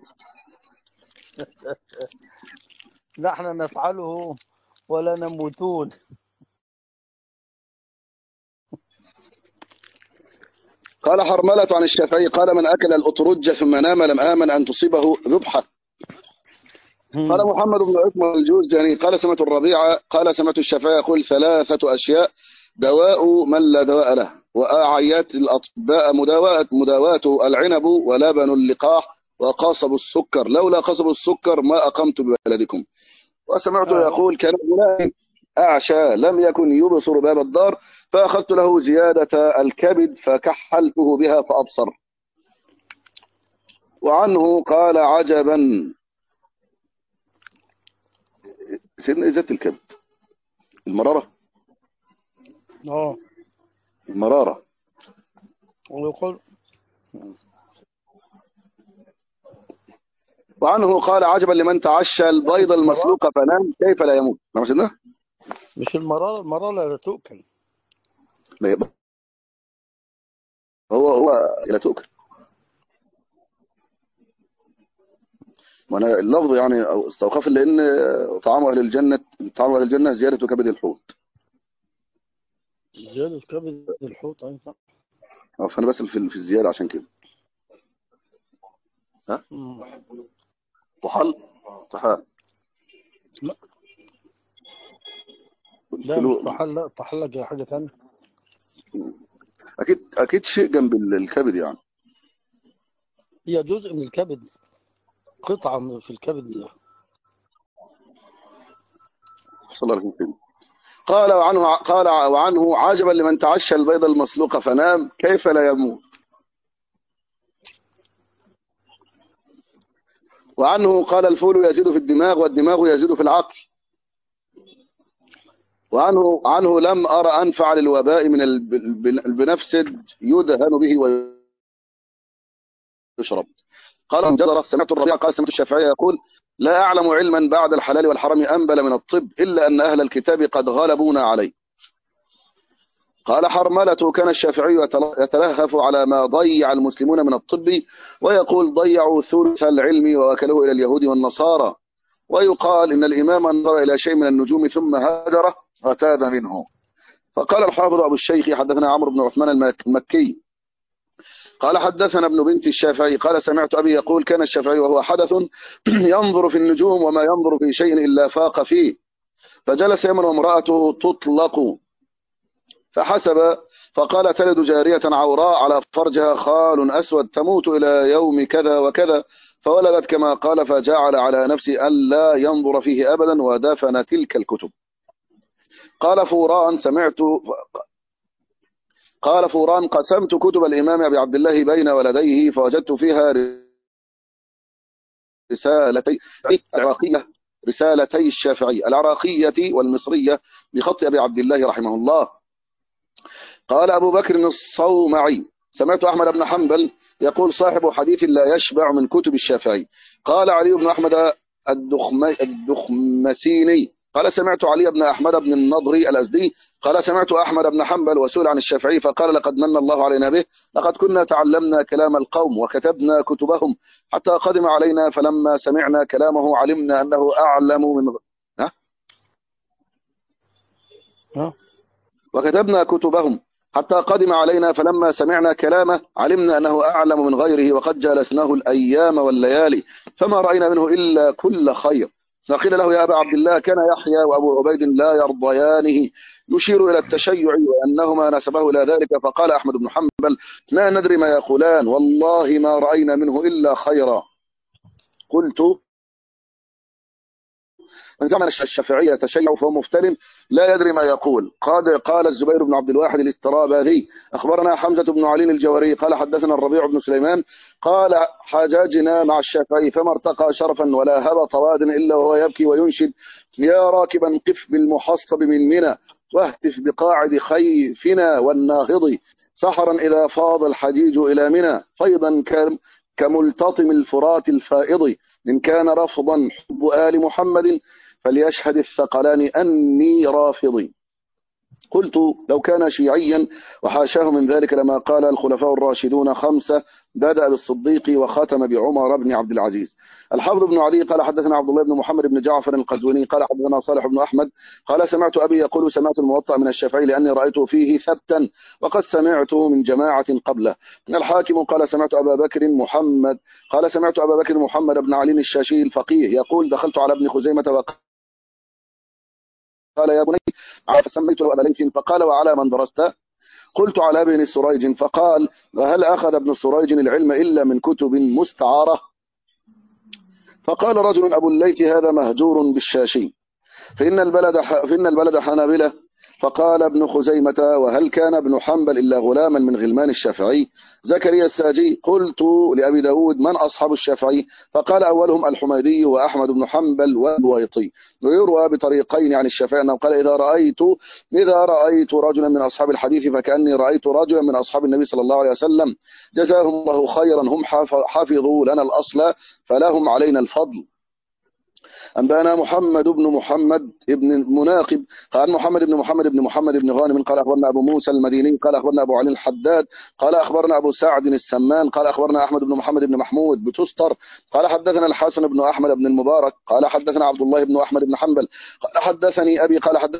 نحن نفعله ولا نموتون. قال حرملة عن الشافعي قال: من أكل الأطرج ثم نام لم آمن أن تصيبه ذبحة. قال محمد بن عثمان الجوزجاني قال: سمعت الربيع قال: سمعت الشافعي يقول: 3 أشياء دواء من لا دواء له، وأعيات الأطباء مداواة العنب ولبن اللقاح وقصب السكر، لولا قصب السكر ما أقمت ببلدكم. وسمعته يقول: كان غلام أعشى لم يكن يبصر باب الدار، فأخذت له زيادة الكبد فكحلته بها فأبصر. وعنه قال: عجبا. سيدنا زيادة الكبد المرارة. المرارة. ويقول وعنه قال: عجبا لمن تعشى البيض المسلوق فنام كيف لا يموت. نعم سيدنا. مش المرارة لا تؤكل. لا يبقى هو لا تؤكل. وانا اللفظ يعني استوقف لان طعام اهل الجنه زياده كبد الحوت. زيادة كبد الحوت أيضا. فانا بس في الزياده عشان كده. ها طحال. لا لا مش طحال، لا طحال حاجة ثانية. اكيد شيء جنب الكبد يعني. هي جزء من الكبد، قطعة في الكبد. صلى الله عليه وسلم. وعنه عجبا لمن تعشى البيض المسلوق فنام كيف لا يموت. وعنه قال الفول يزيد في الدماغ والدماغ يزيد في العقل. وعنه لم أرى أنفع للوباء من البنفسج يدهن به ويشرب. قال جزرة سمعت الربيع قال سمعت الشافعي يقول لا أعلم علما بعد الحلال والحرام أنبل من الطب إلا أن أهل الكتاب قد غلبونا عليه. قال حرملة كان الشافعي يتلهف على ما ضيع المسلمون من الطب ويقول ضيعوا ثلث العلم وأكلوه إلى اليهود والنصارى. ويقال إن الإمام نظر إلى شيء من النجوم ثم هاجره وتاب منه. فقال الحافظ أبو الشيخ حدثنا عمرو بن عثمان المكي قال حدثنا ابن بنت الشافعي قال سمعت أبي يقول كان الشافعي وهو حدث ينظر في النجوم وما ينظر في شيء إلا فاق فيه. فجلس يوما وامرأته تطلق فحسب فقال تلد جارية عوراء على فرجها خال أسود تموت إلى يوم كذا وكذا فولدت كما قال فجعل على نفسه ألا ينظر فيه أبدا ودفن تلك الكتب. قال فوران قسمت كتب الإمام أبي عبد الله بين ولديه فوجدت فيها رسالتي الشافعي العراقية والمصرية بخط أبي عبد الله رحمه الله. قال أبو بكر الصومعي سمعت أحمد بن حنبل يقول صاحب حديث لا يشبع من كتب الشافعي. قال علي بن أحمد الدخمسيني قال سمعت علي بن أحمد بن النضري الأزدي قال سمعت أحمد بن حنبل وسئل عن الشافعي فقال لقد من الله علينا به لقد كنا تعلمنا كلام القوم وكتبنا كتبهم حتى قدم علينا فلما سمعنا كلامه علمنا أنه أعلم من وكتبنا كتبهم حتى قدم علينا فلما سمعنا كلامه علمنا أنه أعلم من غيره وقد جالسناه الأيام والليالي فما رأينا منه إلا كل خير. فقيل له يا أبا عبد الله كان يحيى وأبو عبيد لا يرضيانه يشير إلى التشيع وأنهما نسبه إلى ذلك. فقال أحمد بن حنبل ما ندري ما يقولان والله ما رأينا منه إلا خيرا. قلت من زمن الشافعية تشيع فهو مفتر لا يدري ما يقول. قال الزبير بن عبد الواحد الاستراباذي أخبرنا حمزة بن علي الجواري قال حدثنا الربيع بن سليمان قال حاجاجنا مع الشافعي فما ارتقى شرفا ولا هبط واد إلا وهو يبكي وينشد يا راكبا قف بالمحصب من منى واهتف بقاعد خيفنا والناهض سحرا إذا فاض الحجيج إلى منى فيضا كملتطم الفرات الفائض إن كان رفضا حب آل محمد فليشهد الثقلان أني رافضي. قلت لو كان شيعيا وحاشاه من ذلك لما قال الخلفاء الراشدون خمسة بدأ بالصديق وختم بعمر بن عبد العزيز. الحافظ بن عدي قال حدثنا عبد الله بن محمد بن جعفر القزويني قال حدثنا صالح بن أحمد قال سمعت أبي يقول سمعت الموطأ من الشافعي لأني رأيته فيه ثبتا وقد سمعته من جماعة قبله. الحاكم قال سمعت أبا بكر محمد بن علي الشاشي الفقيه يقول دخلت على ابن خزيمة وقال يا بني فسميت له أبا ليث فقال وعلى من درست؟ قلت على ابن سريج فقال وهل أخذ ابن سريج العلم إلا من كتب مستعارة؟ فقال رجل أبو الليث هذا مهجور بالشاشي فإن البلد حنابلة. فقال ابن خزيمة وهل كان ابن حنبل إلا غلاما من غلمان الشافعي؟ زكريا الساجي قلت لأبي داود من أصحاب الشافعي؟ فقال أولهم الحميدي وأحمد بن حنبل والبويطي. ويروى بطريقين عن الشافعي أنه قال إذا رأيت رجلا من أصحاب الحديث فكأني رأيت رجلا من أصحاب النبي صلى الله عليه وسلم جزاهم الله خيرا هم حافظوا لنا الأصل فلهم علينا الفضل. أنبأنا محمد بن مناقب قال محمد بن غانم قال أخبرنا أبو موسى المديني قال أخبرنا أبو علي الحداد قال أخبرنا أبو سعد السمان قال أخبرنا أحمد بن محمد بن محمود بتستر قال حدثنا الحسن بن أحمد بن المبارك قال حدثنا عبد الله بن أحمد بن حنبل قال حدثني أبي قال حدثنا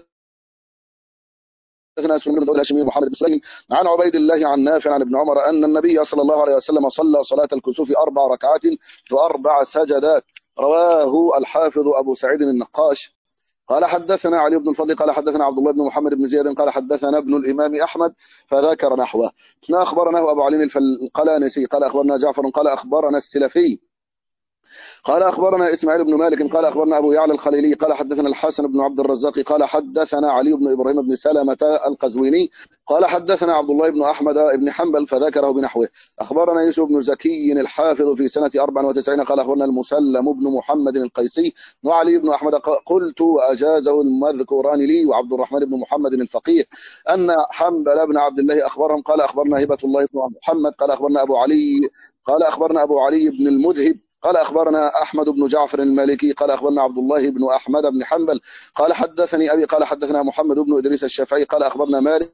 سليمان بن هاشمي محمد بن سليم عن عبيد الله عن نافع عن ابن عمر أن النبي صلى الله عليه وسلم صلى صلاة الكسوف 4 ركعات و4 سجدات. رواه الحافظ أبو سعيد النقاش قال حدثنا علي بن الفضل قال حدثنا عبد الله بن محمد بن زياد قال حدثنا ابن الإمام أحمد فذكر نحوه. أخبرناه أبو علي القلانسي قال أخبرنا جعفر قال أخبرنا السلفي قال أخبرنا إسماعيل بن مالك قال أخبرنا أبو يعلى الخليلي قال حدثنا الحسن بن عبد الرزاق قال حدثنا علي بن إبراهيم بن سلمة القزويني قال حدثنا عبد الله بن أحمد بن حنبل فذكره بنحوه. أخبرنا يوسف بن زكي الحافظ في سنة 94 قال أخبرنا المسلم بن محمد القيسي وعلي بن أحمد قلت وأجازه المذكوران لي وعبد الرحمن بن محمد الفقيه أن حنبل بن عبد الله أخبرهم قال أخبرنا هبة الله بن محمد قال أخبرنا أبو علي بن المذهب قال أخبرنا أحمد بن جعفر المالكي قال أخبرنا عبد الله بن أحمد بن حنبل قال حدثني أبي قال حدثنا محمد بن إدريس الشافعي قال أخبرنا مالك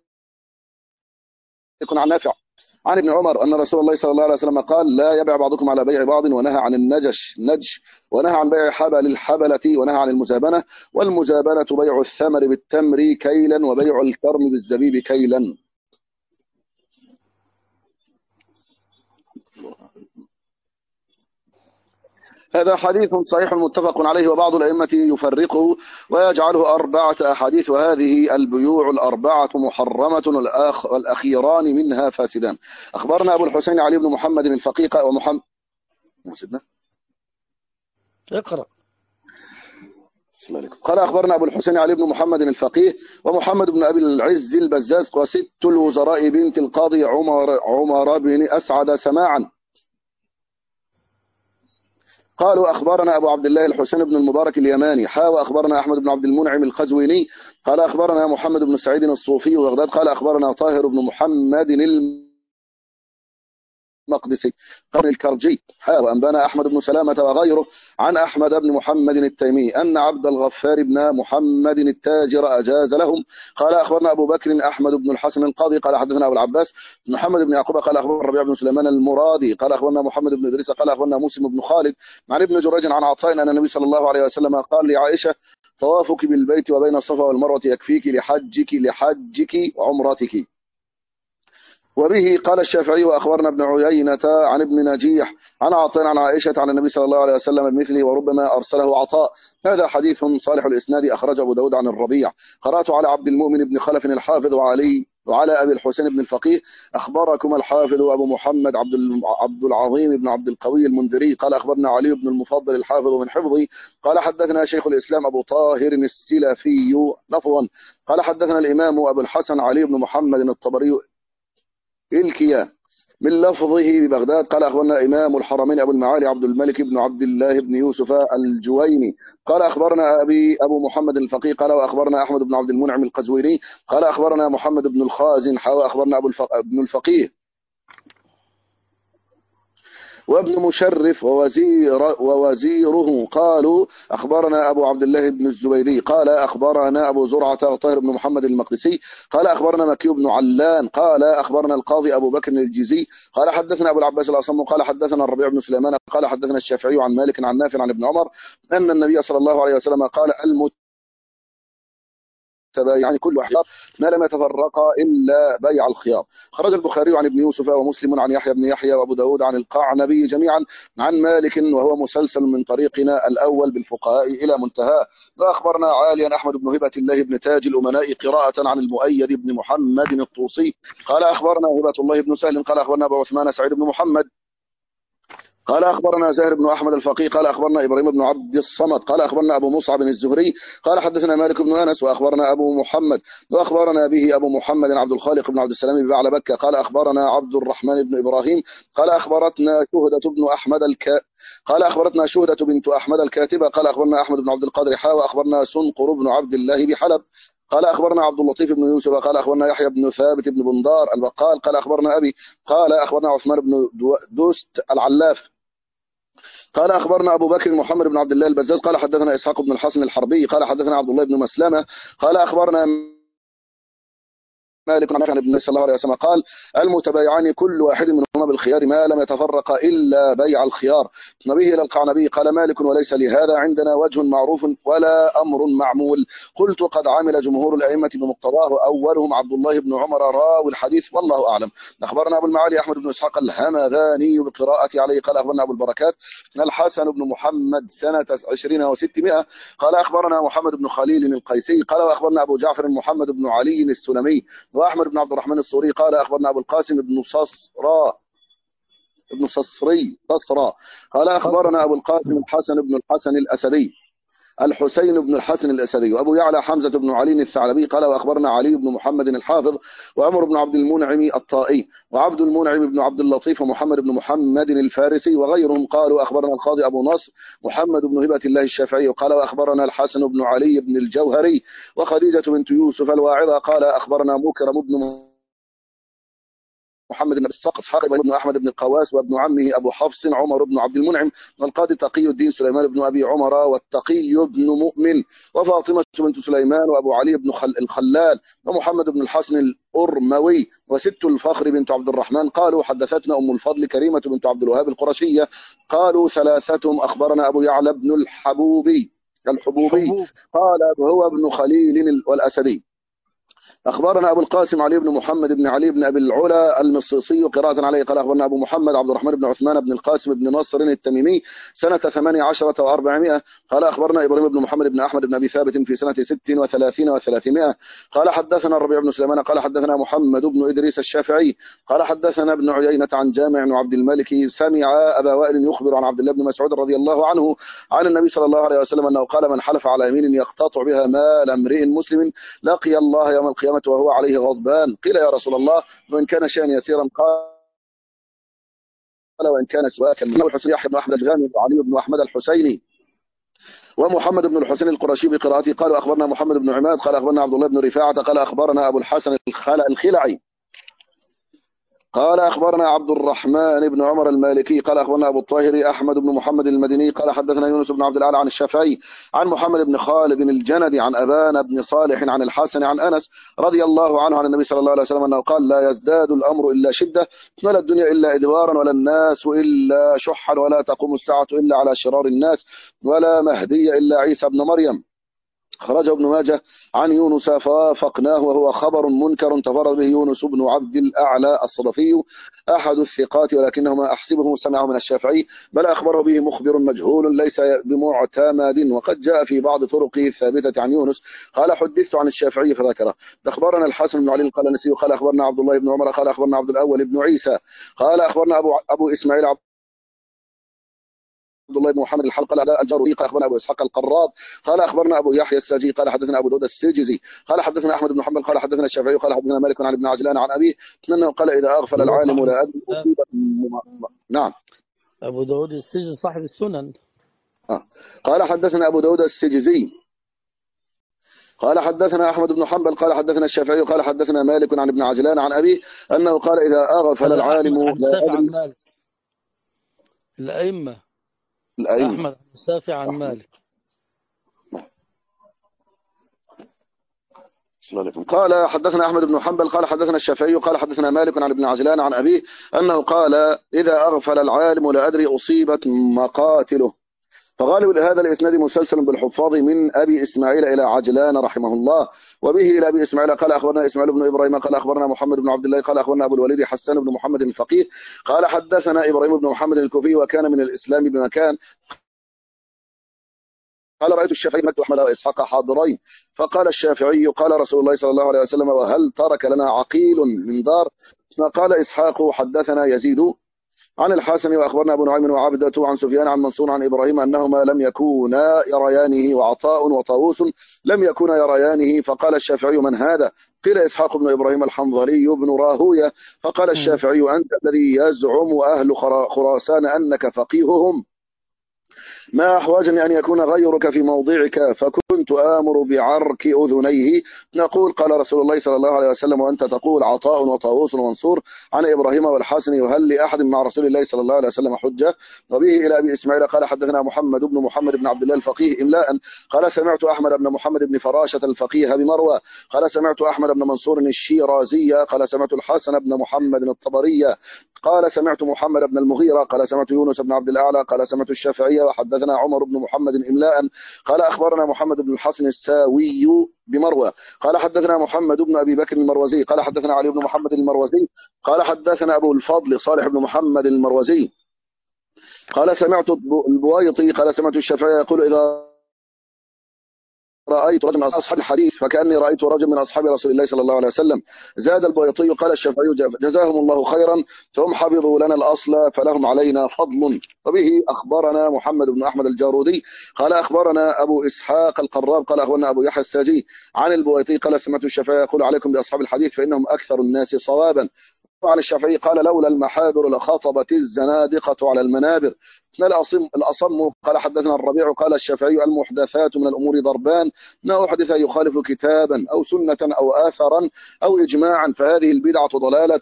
عن نافع عن ابن عمر أن رسول الله صلى الله عليه وسلم قال لا يبيع بعضكم على بيع بعض ونهى عن نج ونهى عن بيع حبل الحبلة ونهى عن المزابنة والمزابنة بيع الثمر بالتمر كيلا وبيع الكرم بالزبيب كيلا. هذا حديث صحيح متفق عليه وبعض الأئمة يفرقه ويجعله 4 أحاديث وهذه البيوع ال4 محرمة والأخيران منها فاسدان. أخبرنا أبو الحسين علي بن محمد الفقيه ومحمد اقرأ. قال أخبرنا أبو الحسين علي بن محمد الفقيه ومحمد بن أبي العز البزاز وست الوزراء بنت القاضي عمر بن أسعد سماعا قالوا أخبرنا أبو عبد الله الحسين بن المبارك اليماني وأخبرنا أحمد بن عبد المنعم القزويني قال أخبرنا محمد بن سعيد الصوفي وبغداد قال أخبرنا طاهر بن محمد المقدسي قرن الكرجي وأنبانا أحمد بن سلامة وغيره عن أحمد بن محمد التيمي أن عبد الغفار بن محمد التاجر أجاز لهم. قال أخبرنا أبو بكر أحمد بن الحسن القاضي قال حدثنا أبو العباس محمد بن يعقوب قال أخبرنا الربيع بن سليمان المرادي قال أخبرنا محمد بن إدريس قال أخبرنا مسلم بن خالد عن ابن جريج عن عطاء أن النبي صلى الله عليه وسلم قال لعائشة طوافك بالبيت وبين الصفا والمروة يكفيك لحجك وعمرتك. وبه قال الشافعي وأخبرنا ابن عيينة عن ابن نجيح عن عطاء عن عائشة عن النبي صلى الله عليه وسلم بمثله وربما أرسله عطاء. هذا حديث صالح الإسناد أخرجه أبو داود عن الربيع. قرأت على عبد المؤمن بن خلف الحافظ وعلى أبي الحسين بن الفقيه أخبركم الحافظ أبو محمد عبد العظيم بن عبد القوي المنذري قال أخبرنا علي بن المفضل الحافظ من حفظي قال حدثنا شيخ الإسلام أبو طاهر السلفي لفظا قال حدثنا الإمام أبو الحسن علي بن محمد الطبري الكيا من لفظه ببغداد قال أخبرنا إمام الحرمين أبو المعالي عبد الملك بن عبد الله بن يوسف الجويني قال أخبرنا أبو محمد الفقيه قال وأخبرنا أحمد بن عبد المنعم القزويني قال أخبرنا محمد بن الخازن أخبرنا ابن الفقيه وابن مشرف ووزيره قالوا أخبرنا أبو عبد الله بن الزبيدي قال أخبرنا أبو زرعة طاهر بن محمد المقدسي قال أخبرنا مكي بن علان قال أخبرنا القاضي أبو بكر الجزي قال حدثنا أبو العباس الأصم قال حدثنا الربيع بن سليمان قال حدثنا الشافعي عن مالك عن نافع عن ابن عمر أن النبي صلى الله عليه وسلم قال يعني كل أحيار ما لم يتفرقا إلا بيع الخيار. خرج البخاري عن ابن يوسف ومسلم عن يحيى بن يحيى وأبو داود عن القعنبي جميعا عن مالك وهو مسلسل من طريقنا الأول بالفقهاء إلى منتهى. وأخبرنا عاليا أحمد بن هبة الله بن تاج الأمناء قراءة عن المؤيد بن محمد الطوسي قال أخبرنا هبة الله بن سهل قال أخبرنا أبو عثمان سعيد بن محمد قال أخبرنا زاهر بن أحمد الفقيه قال أخبرنا إبراهيم بن عبد الصمد قال أخبرنا أبو مصعب الزهري قال حدثنا مالك بن أنس وأخبرنا أبو محمد وأخبرنا به أبو محمد عبد الخالق بن عبد السلام ببعل بكة قال أخبرنا عبد الرحمن بن إبراهيم قال أخبرتنا شهدة بنت أحمد الكاتبة قال أخبرنا أحمد بن عبد القادر وأخبرنا سنقر بن عبد الله بحلب قال أخبرنا عبد اللطيف بن يوسف قال أخبرنا يحيى بن ثابت بن بندار البقال قال أخبرنا أبي قال أخبرنا عثمان بن دوست العلاف قال أخبرنا أبو بكر محمد بن عبد الله البزاز قال حدثنا إسحاق بن الحسن الحربي قال حدثنا عبد الله بن مسلمة قال أخبرنا مالك عن نافع عن النبي صلى الله عليه وسلم قال المتبايعان كل واحد منهما بالخيار ما لم يتفرق إلا بيع الخيار. نبيه إلى القعنبي قال مالك وليس لهذا عندنا وجه معروف ولا أمر معمول. قلت قد عمل جمهور الأئمة بمقتضاه أولهم عبد الله بن عمر راوي الحديث والله أعلم. أخبرنا أبو المعالي أحمد بن إسحاق الهمذاني بقراءة عليه قال أخبرنا أبو البركات الحسن بن محمد سنة 20 و600 قال أخبرنا محمد بن خليل القيسي قال وأخبرنا أبو جعفر محمد بن علي السلمي وأحمد بن عبد الرحمن الصوري قال أخبرنا أبو القاسم بن صصرا بن صصري قال أخبرنا أبو القاسم الحسن بن الحسن الأسدي الحسين بن الحسن الأسدي وأبو يعلى حمزة بن علي الثعلبي قال وأخبرنا علي بن محمد الحافظ وعمر بن عبد المنعم الطائي وعبد المنعم بن عبد اللطيف ومحمد بن محمد الفارسي وغيرهم قالوا أخبرنا القاضي أبو نصر محمد بن هبة الله الشافعي قال وأخبرنا الحسن بن علي بن الجوهري وخديجة بنت يوسف الواعظة قال أخبرنا مكرم بن محمد بن السقط اسحاق بن احمد بن القواس وابن عمه ابو حفص عمر بن عبد المنعم والقاضي تقي الدين سليمان بن ابي عمر والتقي بن مؤمن وفاطمه بنت سليمان وابو علي بن الخلال ومحمد بن الحسن الأرموي وست الفخر بنت عبد الرحمن قالوا حدثتنا ام الفضل كريمه بنت عبد الوهاب القرشيه قالوا ثلاثتهم اخبرنا ابو يعلى بن الحبوبي قال هو ابن خليل والاسدي أخبرنا أبو القاسم علي بن محمد بن علي بن أبي العلا المصيصي قراءة عليه قال أخبرنا أبو محمد عبد الرحمن بن عثمان بن القاسم بن نصر التميمي سنة 18 و400 قال أخبرنا إبراهيم بن محمد بن أحمد بن أبي ثابت في سنة 36 و300 قال حدثنا الربيع بن سليمان قال حدثنا محمد بن إدريس الشافعي قال حدثنا ابن عيينة عن جامع بن عبد الملك سمع أبا وائل يخبر عن عبد الله بن مسعود رضي الله عنه عن النبي صلى الله عليه وسلم أنه قال من حلف على يمين يقتطع بها مال امرئ مسلم لقي الله يوم القيامة وهو عليه غضبان قيل يا رسول الله وإن كان شيئا يسيرا قال وإن كان سواكا أبو الحسين يحيى بن أحمد الغامدي وعلي بن أحمد الحسيني ومحمد بن الحسين القرشي بقراءته قالوا أخبرنا محمد بن عماد قال أخبرنا عبد الله بن رفاعة قال أخبرنا أبو الحسن الخلعي قال أخبرنا عبد الرحمن بن عمر المالكي قال أخبرنا أبو الطاهر أحمد بن محمد المدني قال حدثنا يونس بن عبد الأعلى عن الشافعي عن محمد بن خالد الجندي عن أبان بن صالح عن الحسن عن أنس رضي الله عنه عن النبي صلى الله عليه وسلم أنه قال لا يزداد الأمر إلا شدة ولا الدنيا إلا إدبارا ولا الناس إلا شحا ولا تقوم الساعة إلا على شرار الناس ولا مهدي إلا عيسى بن مريم خرج ابن ماجه عن يونس فوافقناه وهو خبر منكر تفرد به يونس بن عبد الأعلى الصدفي أحد الثقات ولكنهما أحسبه سمعه من الشافعي بل أخبره به مخبر مجهول ليس بمعتمد وقد جاء في بعض طرقه الثابتة عن يونس قال حدثت عن الشافعي فذكره أخبرنا الحسن بن علي قال نسي قال أخبرنا عبد الله بن عمر قال أخبرنا عبد الأول بن عيسى قال أخبرنا أبو إسماعيل عبد الله بن محمد الحلقة الجروي قال أخبرنا أبو إسحاق القراب قال أخبرنا أبو يحيى الساجي قال حدثنا أبو داود السجزي قال حدثنا أحمد بن حنبل قال حدثنا الشافعي قال حدثنا مالك عن ابن عجلان عن أبيه أنه قال إذا أغفل العالم لا أدري نعم أبو داود السجزي صاحب السنن قال حدثنا أبو داود السجزي قال حدثنا أحمد بن حنبل قال حدثنا الشافعي قال حدثنا مالك عن ابن عجلان عن أبيه أنه قال إذا أغفل العالم لا أدري الأئمة أحمد الشافعي عن مالك قال حدثنا أحمد بن حنبل قال حدثنا الشافعي قال حدثنا مالك عن ابن عجلان عن أبيه أنه قال إذا أغفل العالم لا أدري أصيبت مقاتله فغالب هذا الإسناد مسلسل بالحفاظ من أبي إسماعيل إلى عجلان رحمه الله وبه إلى أبي إسماعيل قال أخبرنا إسماعيل بن إبراهيم قال أخبرنا محمد بن عبد الله قال أخبرنا أبو الوليد حسان بن محمد الفقيه قال حدثنا إبراهيم بن محمد الكوفي وكان من الإسلام بمكان قال رأيت الشافعي مكة أحمد وإسحاق حاضرين فقال الشافعي قال رسول الله صلى الله عليه وسلم وهل ترك لنا عقيل من دار فقال إسحاق حدثنا يزيد عن الحسن وأخبرنا أبو نعيم وعبدة عن سفيان عن منصور عن إبراهيم أنهما لم يكونا يريانه وعطاء وطاووس لم يكونا يريانه فقال الشافعي من هذا قيل إسحاق بن إبراهيم الحنظلي بن راهوية فقال الشافعي أنت الذي يزعم أهل خراسان أنك فقيههم ما أحوجني أن يكون غيرك في موضعك فكنت آمر بعرك أذنيه نقول قال رسول الله صلى الله عليه وسلم وأنت تقول عطاء وطاووس ومنصور عن إبراهيم والحسن وهل لأحد مع رسول الله صلى الله عليه وسلم حجة وبه إلى أبي إسماعيل قال حدثنا محمد بن عبد الله الفقيه إملاء قال سمعت أحمد بن محمد بن فراشة الفقيه بمروى قال سمعت أحمد بن منصور الشيرازي قال سمعت الحسن بن محمد الطبري قال سمعت محمد بن المغيرة قال سمعت يونس بن عبد الأعلى قال سمعت الشافعي وحدثنا عمر بن محمد إملاء قال أخبرنا محمد بن الحسن الساوي بمروى قال حدثنا محمد بن أبي بكر المروزي قال حدثنا علي بن محمد المروزي قال حدثنا أبو الفضل صالح بن محمد المروزي قال سمعت البويطي قال سمعت الشافعي يقول إذا رأيت رجل من أصحاب الحديث فكأني رأيت رجل من أصحاب رسول الله صلى الله عليه وسلم. زاد البيطي قال الشافعي جزاهم الله خيرا فهم حفظوا لنا الأصل فلهم علينا فضل. وبه أخبرنا محمد بن أحمد الجارودي قال أخبرنا أبو إسحاق القراب قال أخبرنا أبو يحيى الساجي عن البيطي قال سمعت الشافعي يقول عليكم بأصحاب الحديث فإنهم أكثر الناس صوابا. وعن الشافعي قال لولا المحابر لخطبت الزنادقة على المنابر. الأصم قال حدثنا الربيع قال الشافعي المحدثات من الأمور ضربان ما أحدث يخالف كتابا أو سنة أو آثرا أو إجماعا فهذه البدعة ضلالة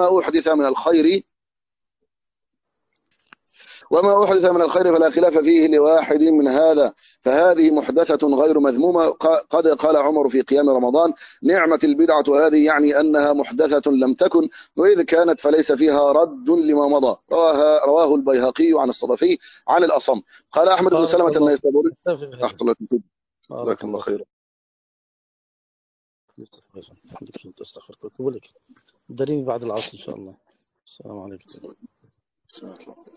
وما أحدث من الخير فلا خلاف فيه لواحد من هذا فهذه محدثة غير مذمومة. قد قال عمر في قيام رمضان نعمة البدعة هذه يعني أنها محدثة لم تكن وإذ كانت فليس فيها رد لما مضى. رواه البيهقي عن الصدفي عن الأصم. قال أحمد بن سلمة النيسابوري رحمة الله فيك جزاك الله خيرا. دليل بعد العصر إن شاء الله. السلام عليكم.